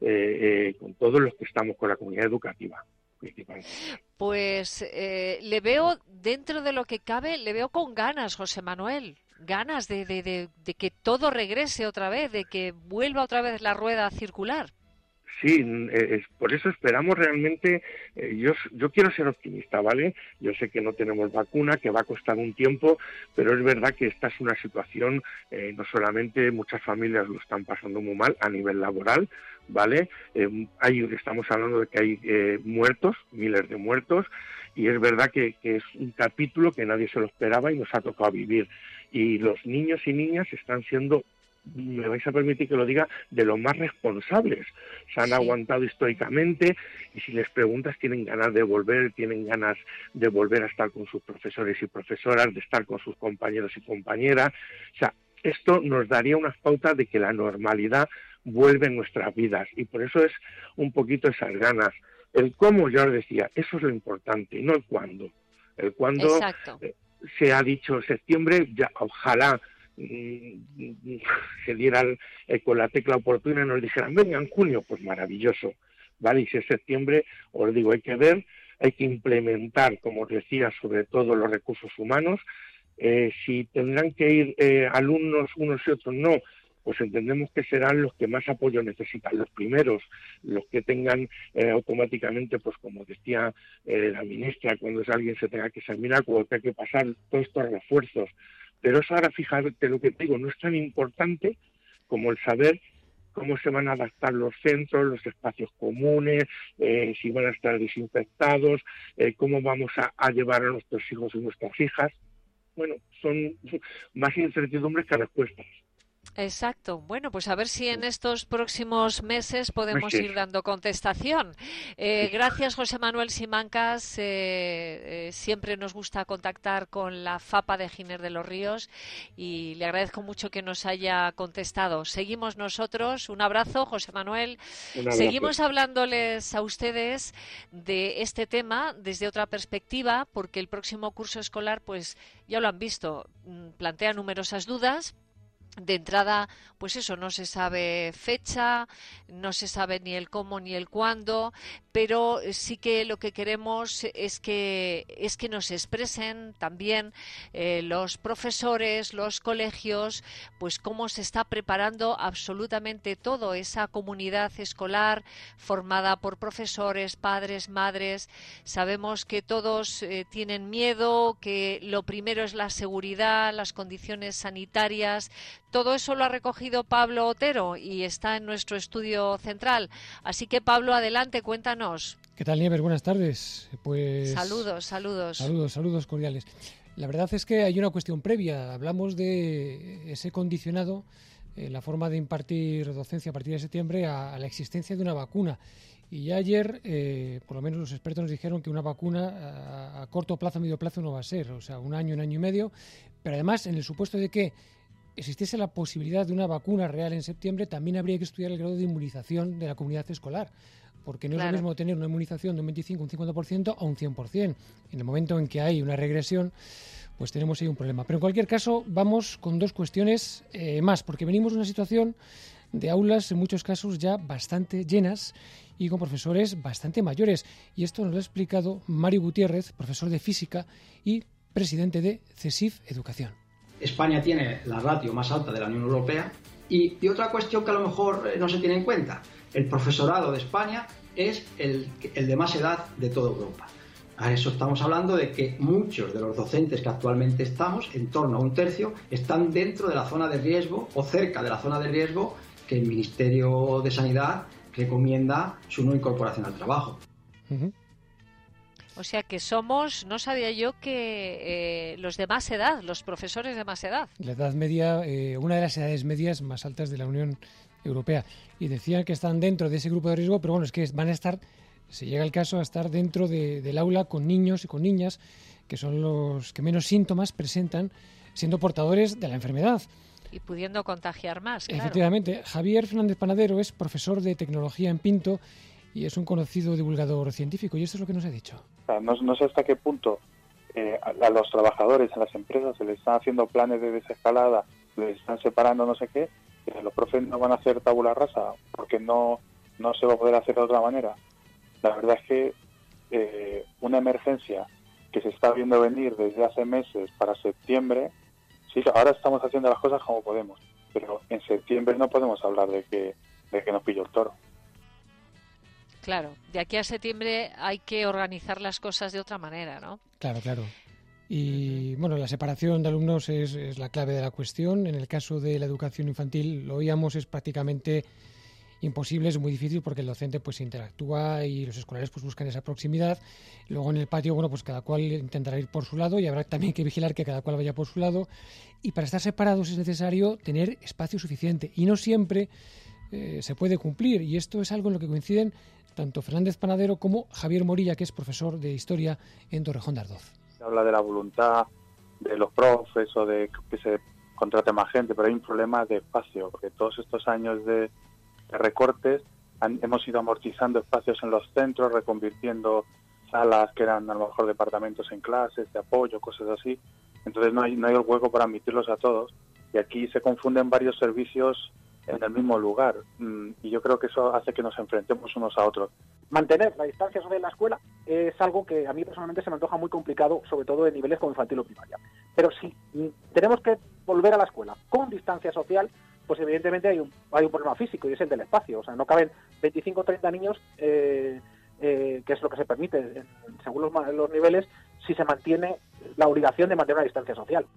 con todos los que estamos con la comunidad educativa. Pues le veo, dentro de lo que cabe, le veo con ganas, José Manuel, ganas de que todo regrese otra vez, de que vuelva otra vez la rueda a circular. Sí, por eso esperamos realmente, yo quiero ser optimista, ¿vale? Yo sé que no tenemos vacuna, que va a costar un tiempo, pero es verdad que esta es una situación, no solamente muchas familias lo están pasando muy mal a nivel laboral, ¿vale? Estamos hablando de que hay muertos, miles de muertos, y es verdad que es un capítulo que nadie se lo esperaba y nos ha tocado vivir. Y los niños y niñas están siendo, me vais a permitir que lo diga, de los más responsables. Se han aguantado históricamente y si les preguntas tienen ganas de volver, tienen ganas de volver a estar con sus profesores y profesoras, de estar con sus compañeros y compañeras. O sea, esto nos daría unas pautas de que la normalidad vuelve en nuestras vidas y por eso es un poquito esas ganas. El cómo, ya os decía, eso es lo importante, no el cuándo. El cuándo se ha dicho septiembre, ya ojalá se diera con la tecla oportuna y nos dijeran, venga, en junio, pues maravilloso, ¿vale? Y si es septiembre, os digo, hay que ver, hay que implementar, como os decía, sobre todo los recursos humanos. Si tendrán que ir alumnos unos y otros no, pues entendemos que serán los que más apoyo necesitan, los primeros, los que tengan automáticamente, pues como decía la ministra, cuando alguien se tenga que examinar, cuando tenga que pasar todos estos refuerzos. Pero eso ahora, fíjate lo que te digo, no es tan importante como el saber cómo se van a adaptar los centros, los espacios comunes, si van a estar desinfectados, cómo vamos a llevar a nuestros hijos y nuestras hijas. Bueno, son más incertidumbres que respuestas. Exacto. Bueno, pues a ver si en estos próximos meses podemos ir dando contestación. Gracias, José Manuel Simancas. Siempre nos gusta contactar con la FAPA de Giner de los Ríos y le agradezco mucho que nos haya contestado. Seguimos nosotros. Un abrazo, José Manuel. Seguimos hablándoles a ustedes de este tema desde otra perspectiva, porque el próximo curso escolar, pues ya lo han visto, plantea numerosas dudas. De entrada, pues eso, no se sabe fecha, no se sabe ni el cómo ni el cuándo, pero sí que lo que queremos es que nos expresen también los profesores, los colegios, pues cómo se está preparando absolutamente todo, esa comunidad escolar formada por profesores, padres, madres. Sabemos que todos tienen miedo, que lo primero es la seguridad, las condiciones sanitarias. Todo eso lo ha recogido Pablo Otero y está en nuestro estudio central. Así que, Pablo, adelante, cuéntanos. ¿Qué tal, Nieves? Buenas tardes. Pues Saludos cordiales. La verdad es que hay una cuestión previa. Hablamos de ese condicionado en la forma de impartir docencia a partir de septiembre a la existencia de una vacuna. Y ya ayer, por lo menos los expertos nos dijeron que una vacuna a corto plazo, a medio plazo no va a ser. O sea, un año y medio. Pero además, en el supuesto de que existiese la posibilidad de una vacuna real en septiembre, también habría que estudiar el grado de inmunización de la comunidad escolar, porque no es lo mismo tener una inmunización de un 25, un 50% a un 100%. En el momento en que hay una regresión, pues tenemos ahí un problema. Pero en cualquier caso, vamos con dos cuestiones más, porque venimos de una situación de aulas, en muchos casos, ya bastante llenas y con profesores bastante mayores. Y esto nos lo ha explicado Mario Gutiérrez, profesor de física y presidente de CESIF Educación. España tiene la ratio más alta de la Unión Europea y otra cuestión que a lo mejor no se tiene en cuenta, el profesorado de España es el de más edad de toda Europa. A eso estamos hablando de que muchos de los docentes que actualmente estamos, en torno a un tercio, están dentro de la zona de riesgo o cerca de la zona de riesgo que el Ministerio de Sanidad recomienda su no incorporación al trabajo. Uh-huh. O sea que somos, no sabía yo que los de más edad, los profesores de más edad. La edad media, una de las edades medias más altas de la Unión Europea. Y decían que están dentro de ese grupo de riesgo, pero bueno, es que van a estar, si llega el caso, a estar dentro del aula con niños y con niñas, que son los que menos síntomas presentan, siendo portadores de la enfermedad. Y pudiendo contagiar más, claro. Efectivamente. Javier Fernández Panadero es profesor de tecnología en Pinto y es un conocido divulgador científico, y esto es lo que nos ha dicho. No sé hasta qué punto a los trabajadores en las empresas se les están haciendo planes de desescalada, les están separando no sé qué, y los profes no van a hacer tabula rasa porque no se va a poder hacer de otra manera. La verdad es que una emergencia que se está viendo venir desde hace meses para septiembre, sí, ahora estamos haciendo las cosas como podemos, pero en septiembre no podemos hablar de que nos pilló el toro. Claro, de aquí a septiembre hay que organizar las cosas de otra manera, ¿no? Claro. Y bueno, la separación de alumnos es la clave de la cuestión. En el caso de la educación infantil, lo oíamos, es prácticamente imposible, es muy difícil porque el docente pues interactúa y los escolares pues buscan esa proximidad. Luego en el patio, bueno, pues cada cual intentará ir por su lado y habrá también que vigilar que cada cual vaya por su lado. Y para estar separados es necesario tener espacio suficiente y no siempre se puede cumplir. Y esto es algo en lo que coinciden tanto Fernández Panadero como Javier Morilla, que es profesor de Historia en Torrejón de Ardoz. Se habla de la voluntad de los profes o de que se contrate más gente, pero hay un problema de espacio, porque todos estos años de recortes hemos ido amortizando espacios en los centros, reconvirtiendo salas que eran a lo mejor departamentos en clases, de apoyo, cosas así. Entonces no hay el hueco para admitirlos a todos, y aquí se confunden varios servicios en el mismo lugar, y yo creo que eso hace que nos enfrentemos unos a otros. Mantener la distancia social en la escuela es algo que a mí personalmente se me antoja muy complicado, sobre todo en niveles como infantil o primaria. Pero si tenemos que volver a la escuela con distancia social, pues evidentemente hay un problema físico, y es el del espacio. O sea, no caben 25 o 30 niños, que es lo que se permite según los niveles, si se mantiene la obligación de mantener una distancia social.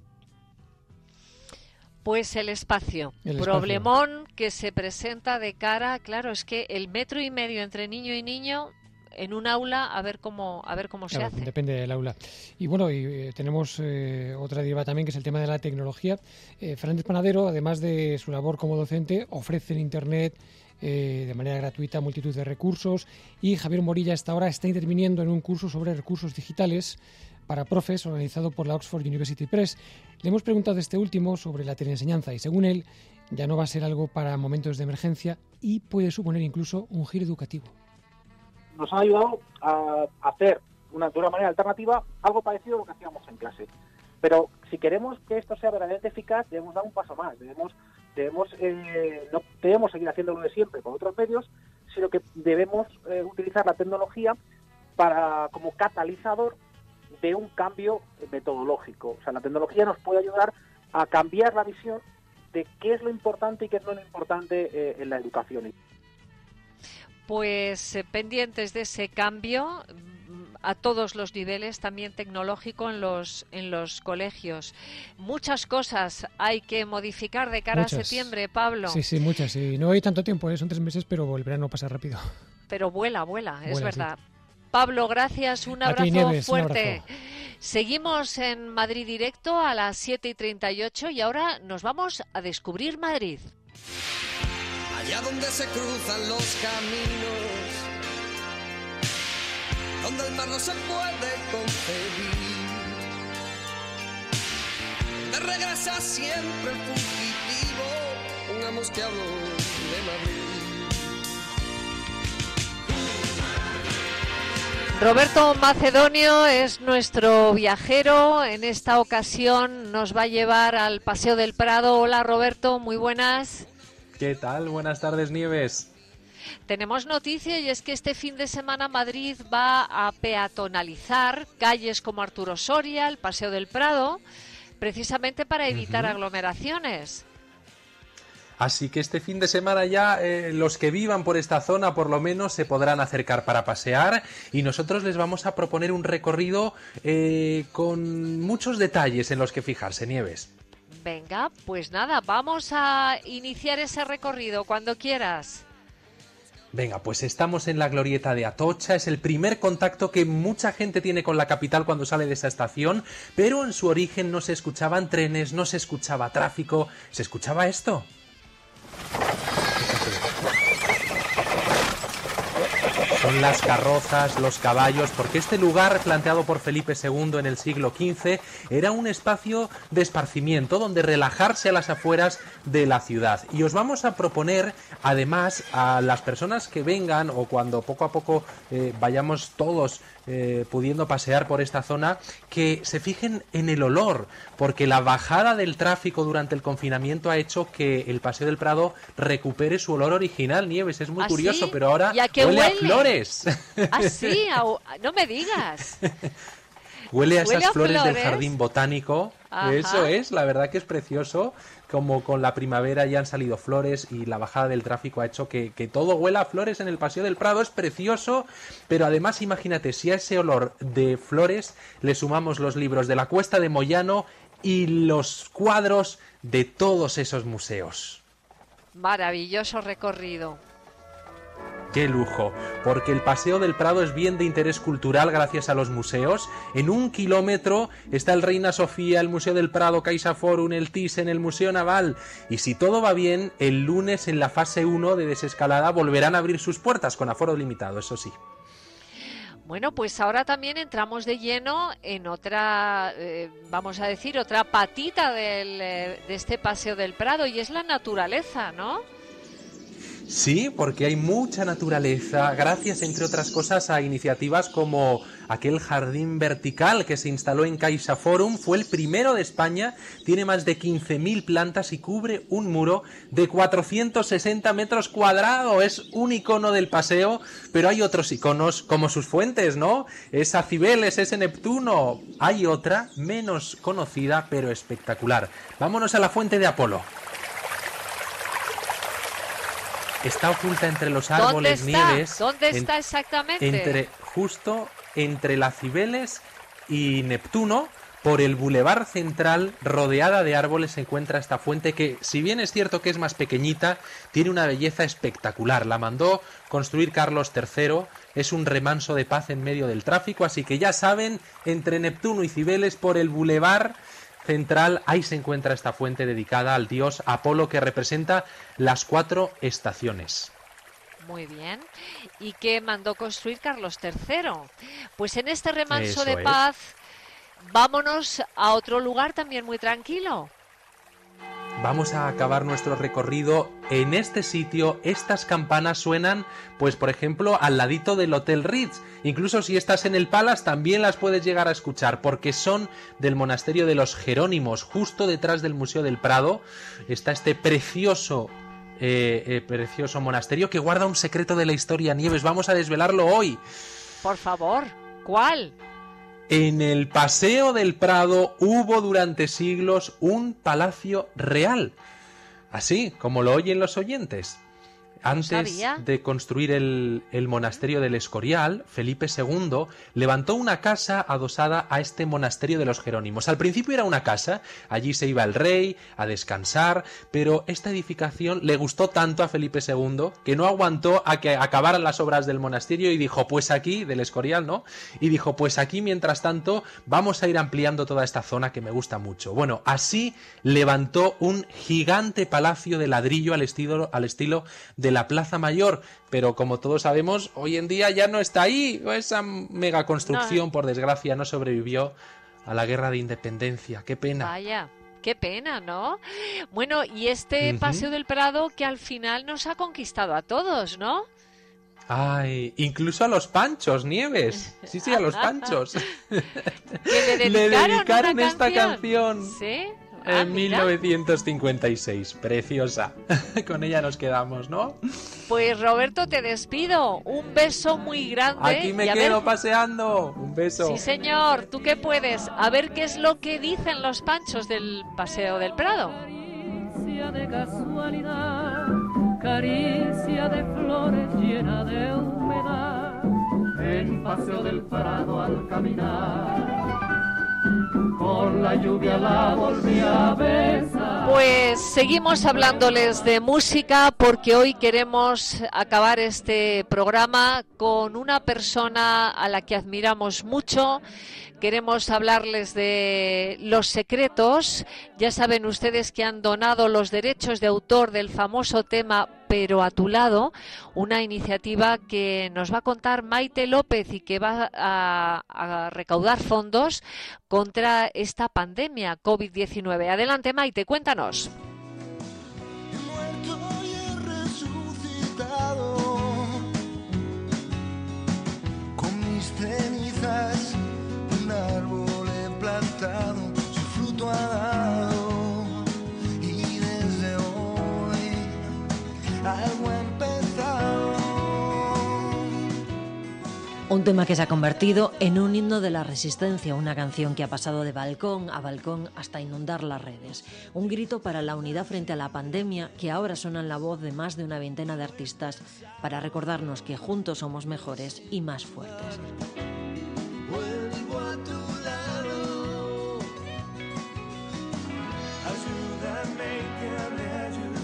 Pues el espacio. Problemón que se presenta de cara, claro, es que el 1,5 metros entre niño y niño en un aula, a ver cómo se hace. Depende del aula. Y bueno, tenemos otra deriva también, que es el tema de la tecnología. Fernández Panadero, además de su labor como docente, ofrece en Internet de manera gratuita multitud de recursos, y Javier Morilla hasta ahora está interviniendo en un curso sobre recursos digitales para profes organizado por la Oxford University Press. Le hemos preguntado este último sobre la teleenseñanza y según él ya no va a ser algo para momentos de emergencia y puede suponer incluso un giro educativo. Nos ha ayudado a hacer de una manera alternativa algo parecido a lo que hacíamos en clase. Pero si queremos que esto sea verdaderamente eficaz, debemos dar un paso más. No debemos seguir haciéndolo de siempre con otros medios, sino que debemos utilizar la tecnología como catalizador de un cambio metodológico. O sea, la tecnología nos puede ayudar a cambiar la visión de qué es lo importante y qué es lo no importante en la educación. Pues pendientes de ese cambio a todos los niveles, también tecnológico en los colegios. Muchas cosas hay que modificar de cara a septiembre, Pablo. Sí, muchas. Y no hay tanto tiempo, son 3 meses, pero el verano pasa rápido. Pero vuela, es verdad. Sí. Pablo, gracias, un abrazo Nieves, fuerte. Un abrazo. Seguimos en Madrid Directo a las 7:38 y ahora nos vamos a descubrir Madrid. Allá donde se cruzan los caminos, donde el mar no se puede concebir, donde regresa siempre el fugitivo, pongamos que hablo de Madrid. Roberto Macedonio es nuestro viajero. En esta ocasión nos va a llevar al Paseo del Prado. Hola, Roberto, muy buenas. ¿Qué tal? Buenas tardes, Nieves. Tenemos noticia y es que este fin de semana Madrid va a peatonalizar calles como Arturo Soria, el Paseo del Prado, precisamente para evitar aglomeraciones. Así que este fin de semana ya los que vivan por esta zona por lo menos se podrán acercar para pasear, y nosotros les vamos a proponer un recorrido con muchos detalles en los que fijarse, Nieves. Venga, pues nada, vamos a iniciar ese recorrido cuando quieras. Venga, pues estamos en la glorieta de Atocha, es el primer contacto que mucha gente tiene con la capital cuando sale de esa estación, pero en su origen no se escuchaban trenes, no se escuchaba tráfico, se escuchaba esto. Son las carrozas, los caballos, porque este lugar, planteado por Felipe II en el siglo XV, era un espacio de esparcimiento donde relajarse a las afueras de la ciudad. Y os vamos a proponer, además, a las personas que vengan, o cuando poco a poco vayamos todos pudiendo pasear por esta zona, que se fijen en el olor, porque la bajada del tráfico durante el confinamiento ha hecho que el Paseo del Prado recupere su olor original, Nieves. Es muy curioso, ¿sí? Pero ahora huele a flores. Ah, sí, no me digas. Huele a esas flores del jardín botánico. Ajá. Eso es, la verdad que es precioso. Como con la primavera ya han salido flores y la bajada del tráfico ha hecho que todo huela a flores en el Paseo del Prado. Es precioso, pero además imagínate, si a ese olor de flores le sumamos los libros de la Cuesta de Moyano y los cuadros de todos esos museos. Maravilloso recorrido. ¡Qué lujo! Porque el Paseo del Prado es bien de interés cultural gracias a los museos. En 1 kilómetro está el Reina Sofía, el Museo del Prado, CaixaForum, el Thyssen, el Museo Naval. Y si todo va bien, el lunes en la fase 1 de desescalada volverán a abrir sus puertas con aforo limitado, eso sí. Bueno, pues ahora también entramos de lleno en otra, vamos a decir, otra patita de este Paseo del Prado, y es la naturaleza, ¿no? Sí, porque hay mucha naturaleza, gracias, entre otras cosas, a iniciativas como aquel jardín vertical que se instaló en CaixaForum. Fue el primero de España, tiene más de 15.000 plantas y cubre un muro de 460 metros cuadrados. Es un icono del paseo, pero hay otros iconos como sus fuentes, ¿no? Esa Cibeles, ese Neptuno. Hay otra menos conocida, pero espectacular. Vámonos a la fuente de Apolo. Está oculta entre los árboles, nieves. ¿Dónde está exactamente? Justo entre la Cibeles y Neptuno, por el bulevar central, rodeada de árboles, se encuentra esta fuente que, si bien es cierto que es más pequeñita, tiene una belleza espectacular. La mandó construir Carlos III, es un remanso de paz en medio del tráfico, así que ya saben, entre Neptuno y Cibeles, por el bulevar central, ahí se encuentra esta fuente dedicada al dios Apolo, que representa las 4 estaciones. Muy bien. ¿Y qué mandó construir Carlos III? Pues en este remanso de paz, vámonos a otro lugar también muy tranquilo. Vamos a acabar nuestro recorrido en este sitio. Estas campanas suenan, pues por ejemplo, al ladito del Hotel Ritz. Incluso si estás en el Palace también las puedes llegar a escuchar, porque son del monasterio de los Jerónimos. Justo detrás del Museo del Prado está este precioso monasterio que guarda un secreto de la historia. Nieves, vamos a desvelarlo hoy. Por favor, ¿cuál? En el Paseo del Prado hubo durante siglos un palacio real, así como lo oyen los oyentes. Antes de construir el monasterio del Escorial, Felipe II levantó una casa adosada a este monasterio de los Jerónimos. Al principio era una casa, allí se iba el rey a descansar, pero esta edificación le gustó tanto a Felipe II que no aguantó a que acabaran las obras del monasterio y dijo, pues aquí, del Escorial, ¿no? Y dijo, pues aquí, mientras tanto, vamos a ir ampliando toda esta zona que me gusta mucho. Bueno, así levantó un gigante palacio de ladrillo al estilo de la Plaza Mayor, pero como todos sabemos, hoy en día ya no está ahí. Esa mega construcción, por desgracia, no sobrevivió a la guerra de independencia. Qué pena. Vaya, qué pena, ¿no? Bueno, y este Paseo del Prado que al final nos ha conquistado a todos, ¿no? Ay, incluso a los Panchos, Nieves. Sí, a los Panchos. ¿Que le dedicaron esta canción? ¿Sí? En 1956, preciosa. Con ella nos quedamos, ¿no? Pues Roberto, te despido. Un beso muy grande. Aquí me quedo paseando. Un beso. Sí, señor. ¿Tú qué puedes? A ver qué es lo que dicen los Panchos del Paseo del Prado. Caricia de casualidad, caricia de flores llena de humedad. En Paseo del Prado al caminar, con la lluvia la volví a besar. Pues seguimos hablándoles de música, porque hoy queremos acabar este programa con una persona a la que admiramos mucho. Queremos hablarles de Los Secretos. Ya saben ustedes que han donado los derechos de autor del famoso tema Pero a tu lado, una iniciativa que nos va a contar Maite López y que va a recaudar fondos contra esta pandemia COVID-19. Adelante, Maite, cuéntanos. He muerto y he resucitado, con mis cenizas un árbol he plantado, su fruto ha dado, y desde hoy algo ha empezado. Un tema que se ha convertido en un himno de la resistencia, una canción que ha pasado de balcón a balcón hasta inundar las redes. Un grito para la unidad frente a la pandemia que ahora suena en la voz de más de una veintena de artistas para recordarnos que juntos somos mejores y más fuertes. Vuelvo a tu lado, ayúdame que habré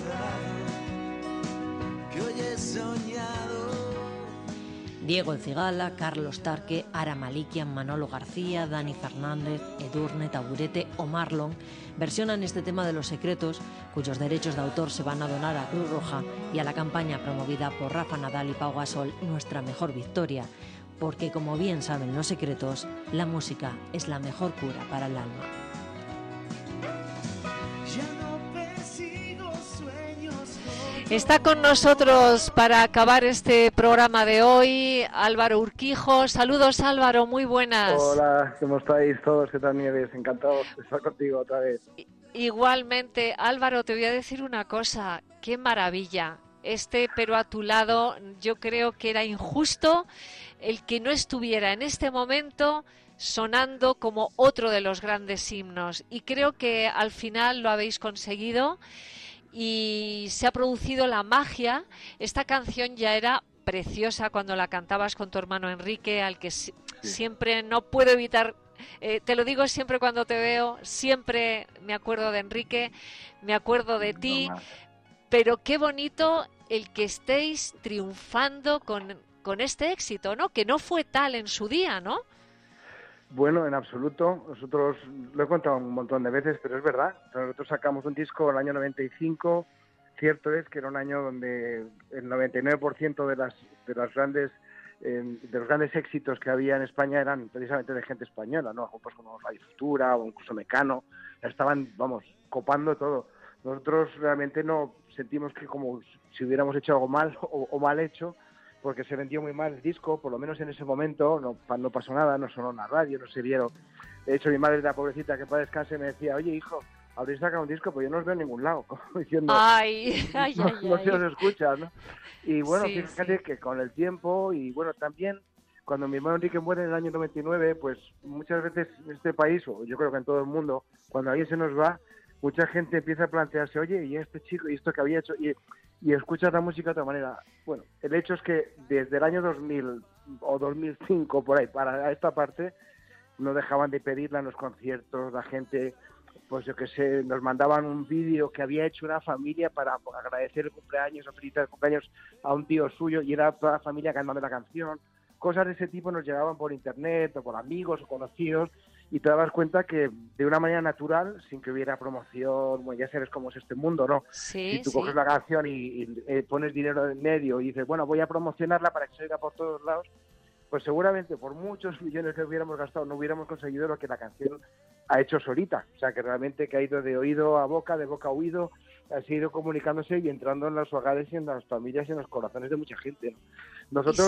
ayudado, que hoy he soñado. Diego El Cigala, Carlos Tarque, Ara Malikian, Manolo García, Dani Fernández, Edurne, Taburete o Marlon versionan este tema de Los Secretos, cuyos derechos de autor se van a donar a Cruz Roja y a la campaña promovida por Rafa Nadal y Pau Gasol, Nuestra Mejor Victoria, porque como bien saben Los Secretos, la música es la mejor cura para el alma. Está con nosotros para acabar este programa de hoy Álvaro Urquijo. Saludos, Álvaro, muy buenas. Hola, ¿cómo estáis todos? ¿Qué tal, Nieves? Encantado de estar contigo otra vez. Igualmente, Álvaro, te voy a decir una cosa. ¡Qué maravilla! Pero a tu lado, yo creo que era injusto el que no estuviera en este momento sonando como otro de los grandes himnos. Y creo que al final lo habéis conseguido. Y se ha producido la magia. Esta canción ya era preciosa cuando la cantabas con tu hermano Enrique, al que siempre no puedo evitar, te lo digo siempre cuando te veo, siempre me acuerdo de Enrique, me acuerdo de ti, pero qué bonito el que estéis triunfando con este éxito, ¿no? Que no fue tal en su día, ¿no? Bueno, en absoluto. Nosotros lo he contado un montón de veces, pero es verdad. Nosotros sacamos un disco en el año 95. Cierto es que era un año donde el 99% de los grandes éxitos que había en España eran precisamente de gente española, ¿no? Grupos como Radio Futura o incluso Mecano. Estaban, copando todo. Nosotros realmente no sentimos que como si hubiéramos hecho algo mal o mal hecho, porque se vendió muy mal el disco, por lo menos en ese momento no pasó nada, no sonó en la radio, no se vieron. De hecho, mi madre, la pobrecita, que para descanse, me decía, oye, hijo, habréis sacado un disco, pues yo no os veo en ningún lado, como diciendo, no se os escucha, ¿no? Y bueno, sí, fíjate que con el tiempo, y bueno, también, cuando mi hermano Enrique muere en el año 99, pues muchas veces en este país, o yo creo que en todo el mundo, cuando alguien se nos va, mucha gente empieza a plantearse, oye, y este chico, y esto que había hecho, y escuchas la música de otra manera. Bueno, el hecho es que desde el año 2000 o 2005, por ahí, para esta parte, no dejaban de pedirla en los conciertos, la gente, pues yo qué sé, nos mandaban un vídeo que había hecho una familia para agradecer el cumpleaños o felicitar el cumpleaños a un tío suyo, y era toda la familia cantando la canción. Cosas de ese tipo nos llegaban por internet o por amigos o conocidos, y te dabas cuenta que de una manera natural, sin que hubiera promoción, bueno, ya sabes cómo es este mundo, ¿no? Sí, si tú coges la canción y pones dinero en medio y dices, bueno, voy a promocionarla para que se oiga por todos lados, pues seguramente por muchos millones que hubiéramos gastado no hubiéramos conseguido lo que la canción ha hecho solita. O sea, que realmente que ha ido de oído a boca, de boca a oído, ha ido comunicándose y entrando en los hogares y en las familias y en los corazones de mucha gente, ¿no? Nosotros, y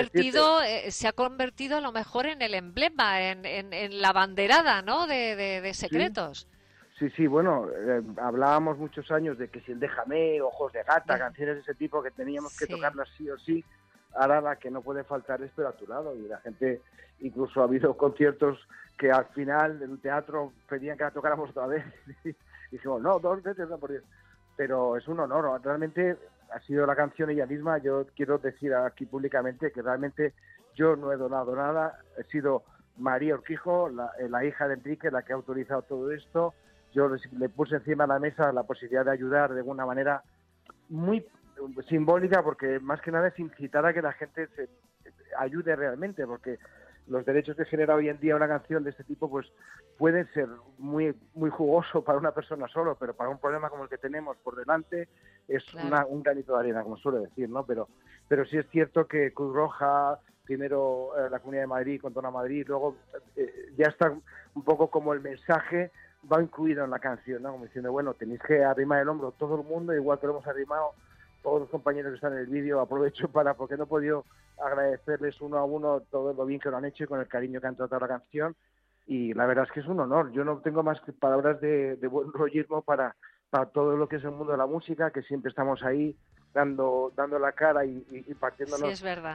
se ha convertido a lo mejor en el emblema, en la banderada, ¿no? de Secretos. Sí, bueno, hablábamos muchos años de que si el Déjame, Ojos de Gata, canciones de ese tipo que teníamos que tocarlas sí o sí. Ahora la que no puede faltar es Pero a tu lado, y la gente, incluso ha habido conciertos que al final en un teatro pedían que la tocáramos otra vez y dijimos, no, 2 veces, no, por Dios. Pero es un honor, realmente ha sido la canción ella misma. Yo quiero decir aquí públicamente que realmente yo no he donado nada, he sido María Urquijo, la hija de Enrique, la que ha autorizado todo esto. Yo le puse encima de la mesa la posibilidad de ayudar de una manera muy simbólica, porque más que nada es incitar a que la gente se ayude realmente, porque los derechos que genera hoy en día una canción de este tipo pues pueden ser muy muy jugoso para una persona solo, pero para un problema como el que tenemos por delante es un granito de arena, como suele decir, ¿no? Pero sí es cierto que Cruz Roja, primero la Comunidad de Madrid con Dona Madrid, luego ya está un poco como el mensaje va incluido en la canción, ¿no? Como diciendo, bueno, tenéis que arrimar el hombro todo el mundo, igual que lo hemos arrimado todos los compañeros que están en el vídeo. Aprovecho porque no he podido agradecerles uno a uno todo lo bien que lo han hecho y con el cariño que han tratado la canción, y la verdad es que es un honor. Yo no tengo más que palabras de buen rollismo para todo lo que es el mundo de la música, que siempre estamos ahí dando la cara y partiéndonos sí, es verdad,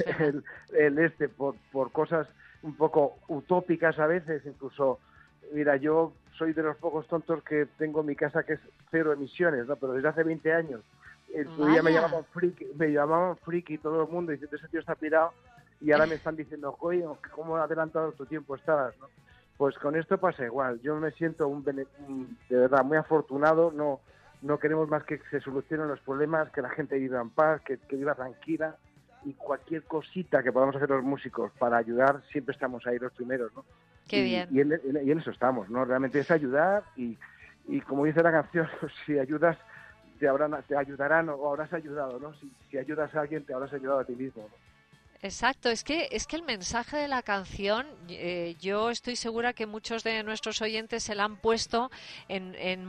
por cosas un poco utópicas a veces. Incluso, mira, yo soy de los pocos tontos que tengo mi casa que es 0 emisiones, ¿no? Pero desde hace 20 años. En su día me llamaban friki todo el mundo diciendo ese tío está pirado, y ahora me están diciendo, oye, ¿cómo adelantado tu tiempo estabas, ¿no? Pues con esto pasa igual. Yo me siento de verdad muy afortunado. No queremos más que se solucionen los problemas, que la gente viva en paz, que viva tranquila, y cualquier cosita que podamos hacer los músicos para ayudar, siempre estamos ahí los primeros, ¿no? Qué bien. Y en eso estamos, ¿no? Realmente es ayudar, y como dice la canción, si ayudas te ayudarán o habrás ayudado, ¿no? Si ayudas a alguien, te habrás ayudado a ti mismo, ¿no? Exacto, es que el mensaje de la canción, yo estoy segura que muchos de nuestros oyentes se la han puesto en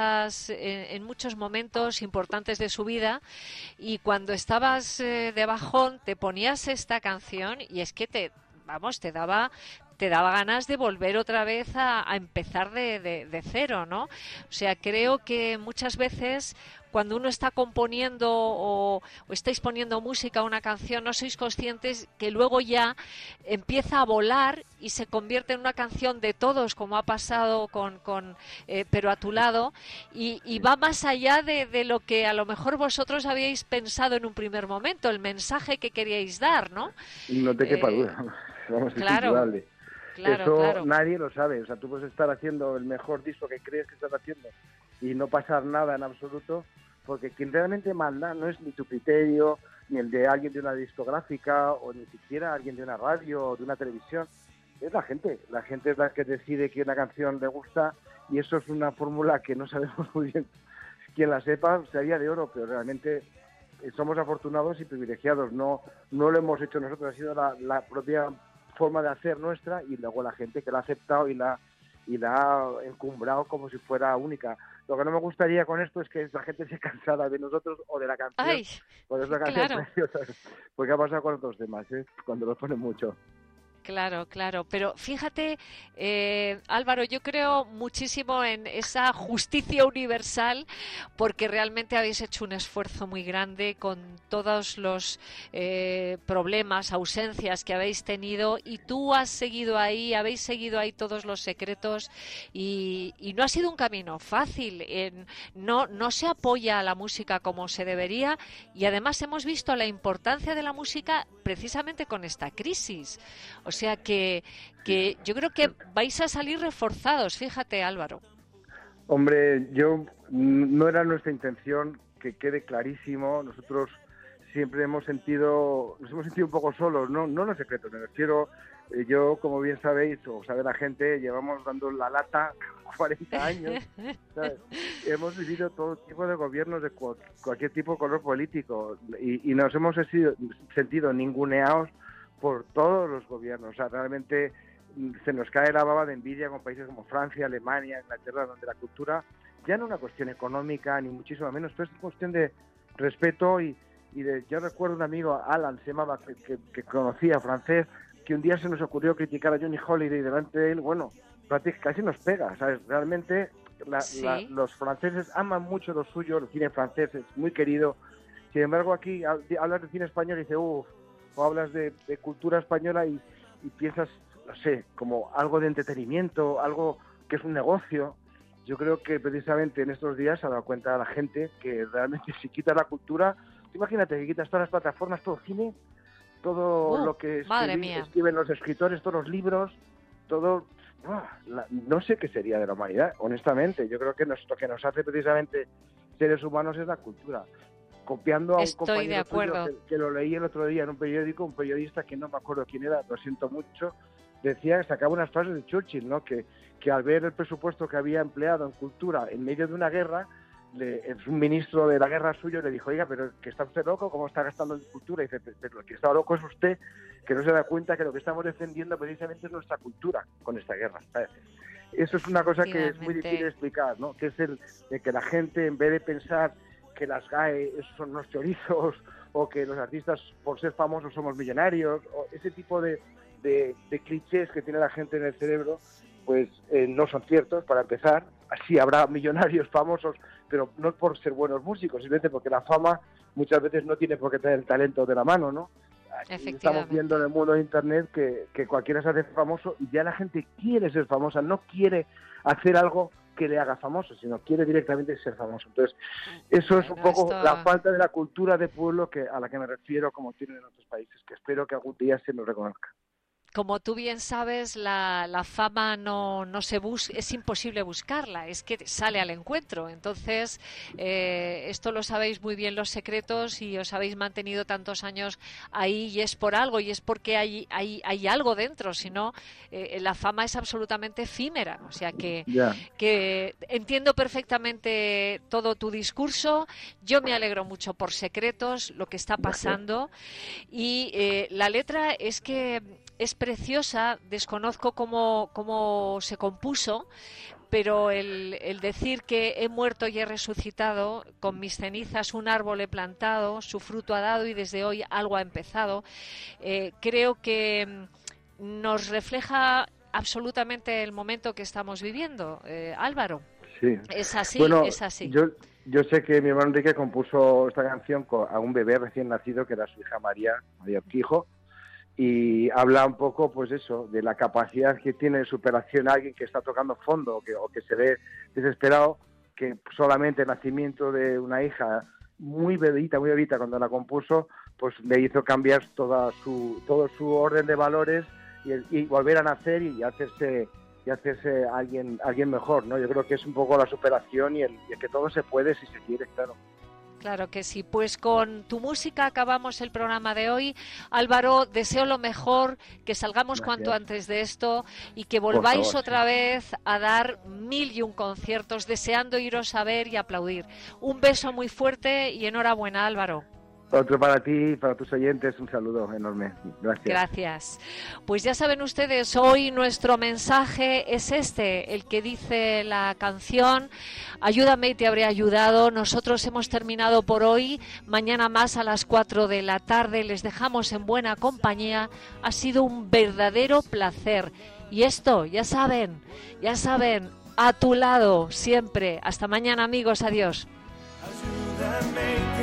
muchos momentos importantes de su vida, y cuando estabas de bajón te ponías esta canción y es que te daba ganas de volver otra vez a empezar de cero, ¿no? O sea, creo que muchas veces cuando uno está componiendo o estáis poniendo música a una canción, no sois conscientes que luego ya empieza a volar y se convierte en una canción de todos, como ha pasado pero a tu lado, y va más allá de lo que a lo mejor vosotros habíais pensado en un primer momento, el mensaje que queríais dar, ¿no? No te quepa duda. Vamos, claro. Claro. Nadie lo sabe. O sea, tú puedes estar haciendo el mejor disco que crees que estás haciendo y no pasar nada en absoluto, porque quien realmente manda no es ni tu criterio, ni el de alguien de una discográfica, o ni siquiera alguien de una radio o de una televisión. Es la gente. La gente es la que decide que una canción le gusta, y eso es una fórmula que no sabemos muy bien. Quien la sepa sería de oro, pero realmente somos afortunados y privilegiados. No lo hemos hecho nosotros, ha sido la propia forma de hacer nuestra, y luego la gente que la ha aceptado y la ha encumbrado como si fuera única. Lo que no me gustaría con esto es que la gente se cansara de nosotros o de la canción. Ay, porque es una canción preciosa. Porque ha pasado con otros temas, cuando lo ponen mucho. Claro. Pero fíjate, Álvaro, yo creo muchísimo en esa justicia universal, porque realmente habéis hecho un esfuerzo muy grande con todos los problemas, ausencias que habéis tenido, y tú habéis seguido ahí todos los secretos, y no ha sido un camino fácil. No se apoya a la música como se debería, y además hemos visto la importancia de la música precisamente con esta crisis. O sea que yo creo que vais a salir reforzados, fíjate, Álvaro. Hombre, no era nuestra intención, que quede clarísimo. Nosotros siempre nos hemos sentido un poco solos, no en secreto, me refiero. Yo, como bien sabéis, o sabe la gente, llevamos dando la lata 40 años, ¿sabes? Hemos vivido todo tipo de gobiernos de cualquier tipo de color político, y nos hemos sentido ninguneados por todos los gobiernos. O sea, realmente se nos cae la baba de envidia con países como Francia, Alemania, Inglaterra, donde la cultura ya no es una cuestión económica, ni muchísimo menos, pero es una cuestión de respeto yo recuerdo un amigo, Alan se llamaba, que conocía francés, que un día se nos ocurrió criticar a Johnny Holiday delante de él. Bueno, casi nos pega, ¿sabes? Realmente los franceses aman mucho lo suyo, el cine francés es muy querido. Sin embargo, aquí hablas de cine español y dices, o hablas de cultura española y piensas, no sé, como algo de entretenimiento, algo que es un negocio. Yo creo que precisamente en estos días se ha dado cuenta la gente que realmente si quitas la cultura, imagínate que quitas todas las plataformas, todo cine, todo lo que escriben los escritores, todos los libros, todo, no sé qué sería de la humanidad, honestamente. Yo creo que lo que nos hace precisamente seres humanos es la cultura. Copiando a un compañero tuyo que lo leí el otro día en un periódico, un periodista que no me acuerdo quién era, lo siento mucho, decía que sacaba unas frases de Churchill, ¿no? Que al ver el presupuesto que había empleado en cultura en medio de una guerra, un ministro de la guerra suyo le dijo, oiga, pero que está usted loco, ¿cómo está gastando en cultura? Y dice, pero lo que está loco es usted, que no se da cuenta que lo que estamos defendiendo precisamente es nuestra cultura con esta guerra, ¿sabes? Eso es una cosa que es muy difícil de explicar, ¿no? Que es de que la gente, en vez de pensar que las GAE son unos chorizos, o que los artistas por ser famosos somos millonarios, o ese tipo de clichés que tiene la gente en el cerebro, pues no son ciertos, para empezar. Así habrá millonarios famosos, pero no por ser buenos músicos, simplemente porque la fama muchas veces no tiene por qué tener el talento de la mano, ¿no? Estamos viendo en el mundo de Internet que cualquiera se hace famoso y ya la gente quiere ser famosa, no quiere hacer algo que le haga famoso, sino quiere directamente ser famoso. Entonces, eso es un poco la falta de la cultura de pueblo a la que me refiero, como tienen en otros países, que espero que algún día se nos reconozca. Como tú bien sabes, la fama no se es imposible buscarla, es que sale al encuentro. Entonces, esto lo sabéis muy bien los secretos y os habéis mantenido tantos años ahí y es por algo y es porque hay algo dentro, si no, la fama es absolutamente efímera. O sea que entiendo perfectamente todo tu discurso. Yo me alegro mucho por Secretos, lo que está pasando. Y la letra es que es preciosa, desconozco cómo se compuso, pero el decir que he muerto y he resucitado, con mis cenizas un árbol he plantado, su fruto ha dado y desde hoy algo ha empezado, creo que nos refleja absolutamente el momento que estamos viviendo. Álvaro, sí. Es así, bueno, es así. Yo sé que mi hermano Enrique compuso esta canción a un bebé recién nacido, que era su hija María Urquijo, y habla un poco, pues eso, de la capacidad que tiene de superación alguien que está tocando fondo o que se ve desesperado, que solamente el nacimiento de una hija muy bebita cuando la compuso, pues le hizo cambiar todo su orden de valores y volver a nacer y hacerse alguien mejor, ¿no? Yo creo que es un poco la superación y el que todo se puede si se quiere, claro. Claro que sí. Pues con tu música acabamos el programa de hoy. Álvaro, deseo lo mejor, que salgamos cuanto antes de esto y que volváis otra vez a dar 1001 conciertos, deseando iros a ver y aplaudir. Un beso muy fuerte y enhorabuena, Álvaro. Otro para ti y para tus oyentes, un saludo enorme. Gracias. Gracias. Pues ya saben ustedes, hoy nuestro mensaje es el que dice la canción Ayúdame y te habré ayudado. Nosotros hemos terminado por hoy. Mañana más a las 4 de la tarde. Les dejamos en buena compañía. Ha sido un verdadero placer. Y esto, ya saben, a tu lado siempre. Hasta mañana, amigos. Adiós. Ayúdame.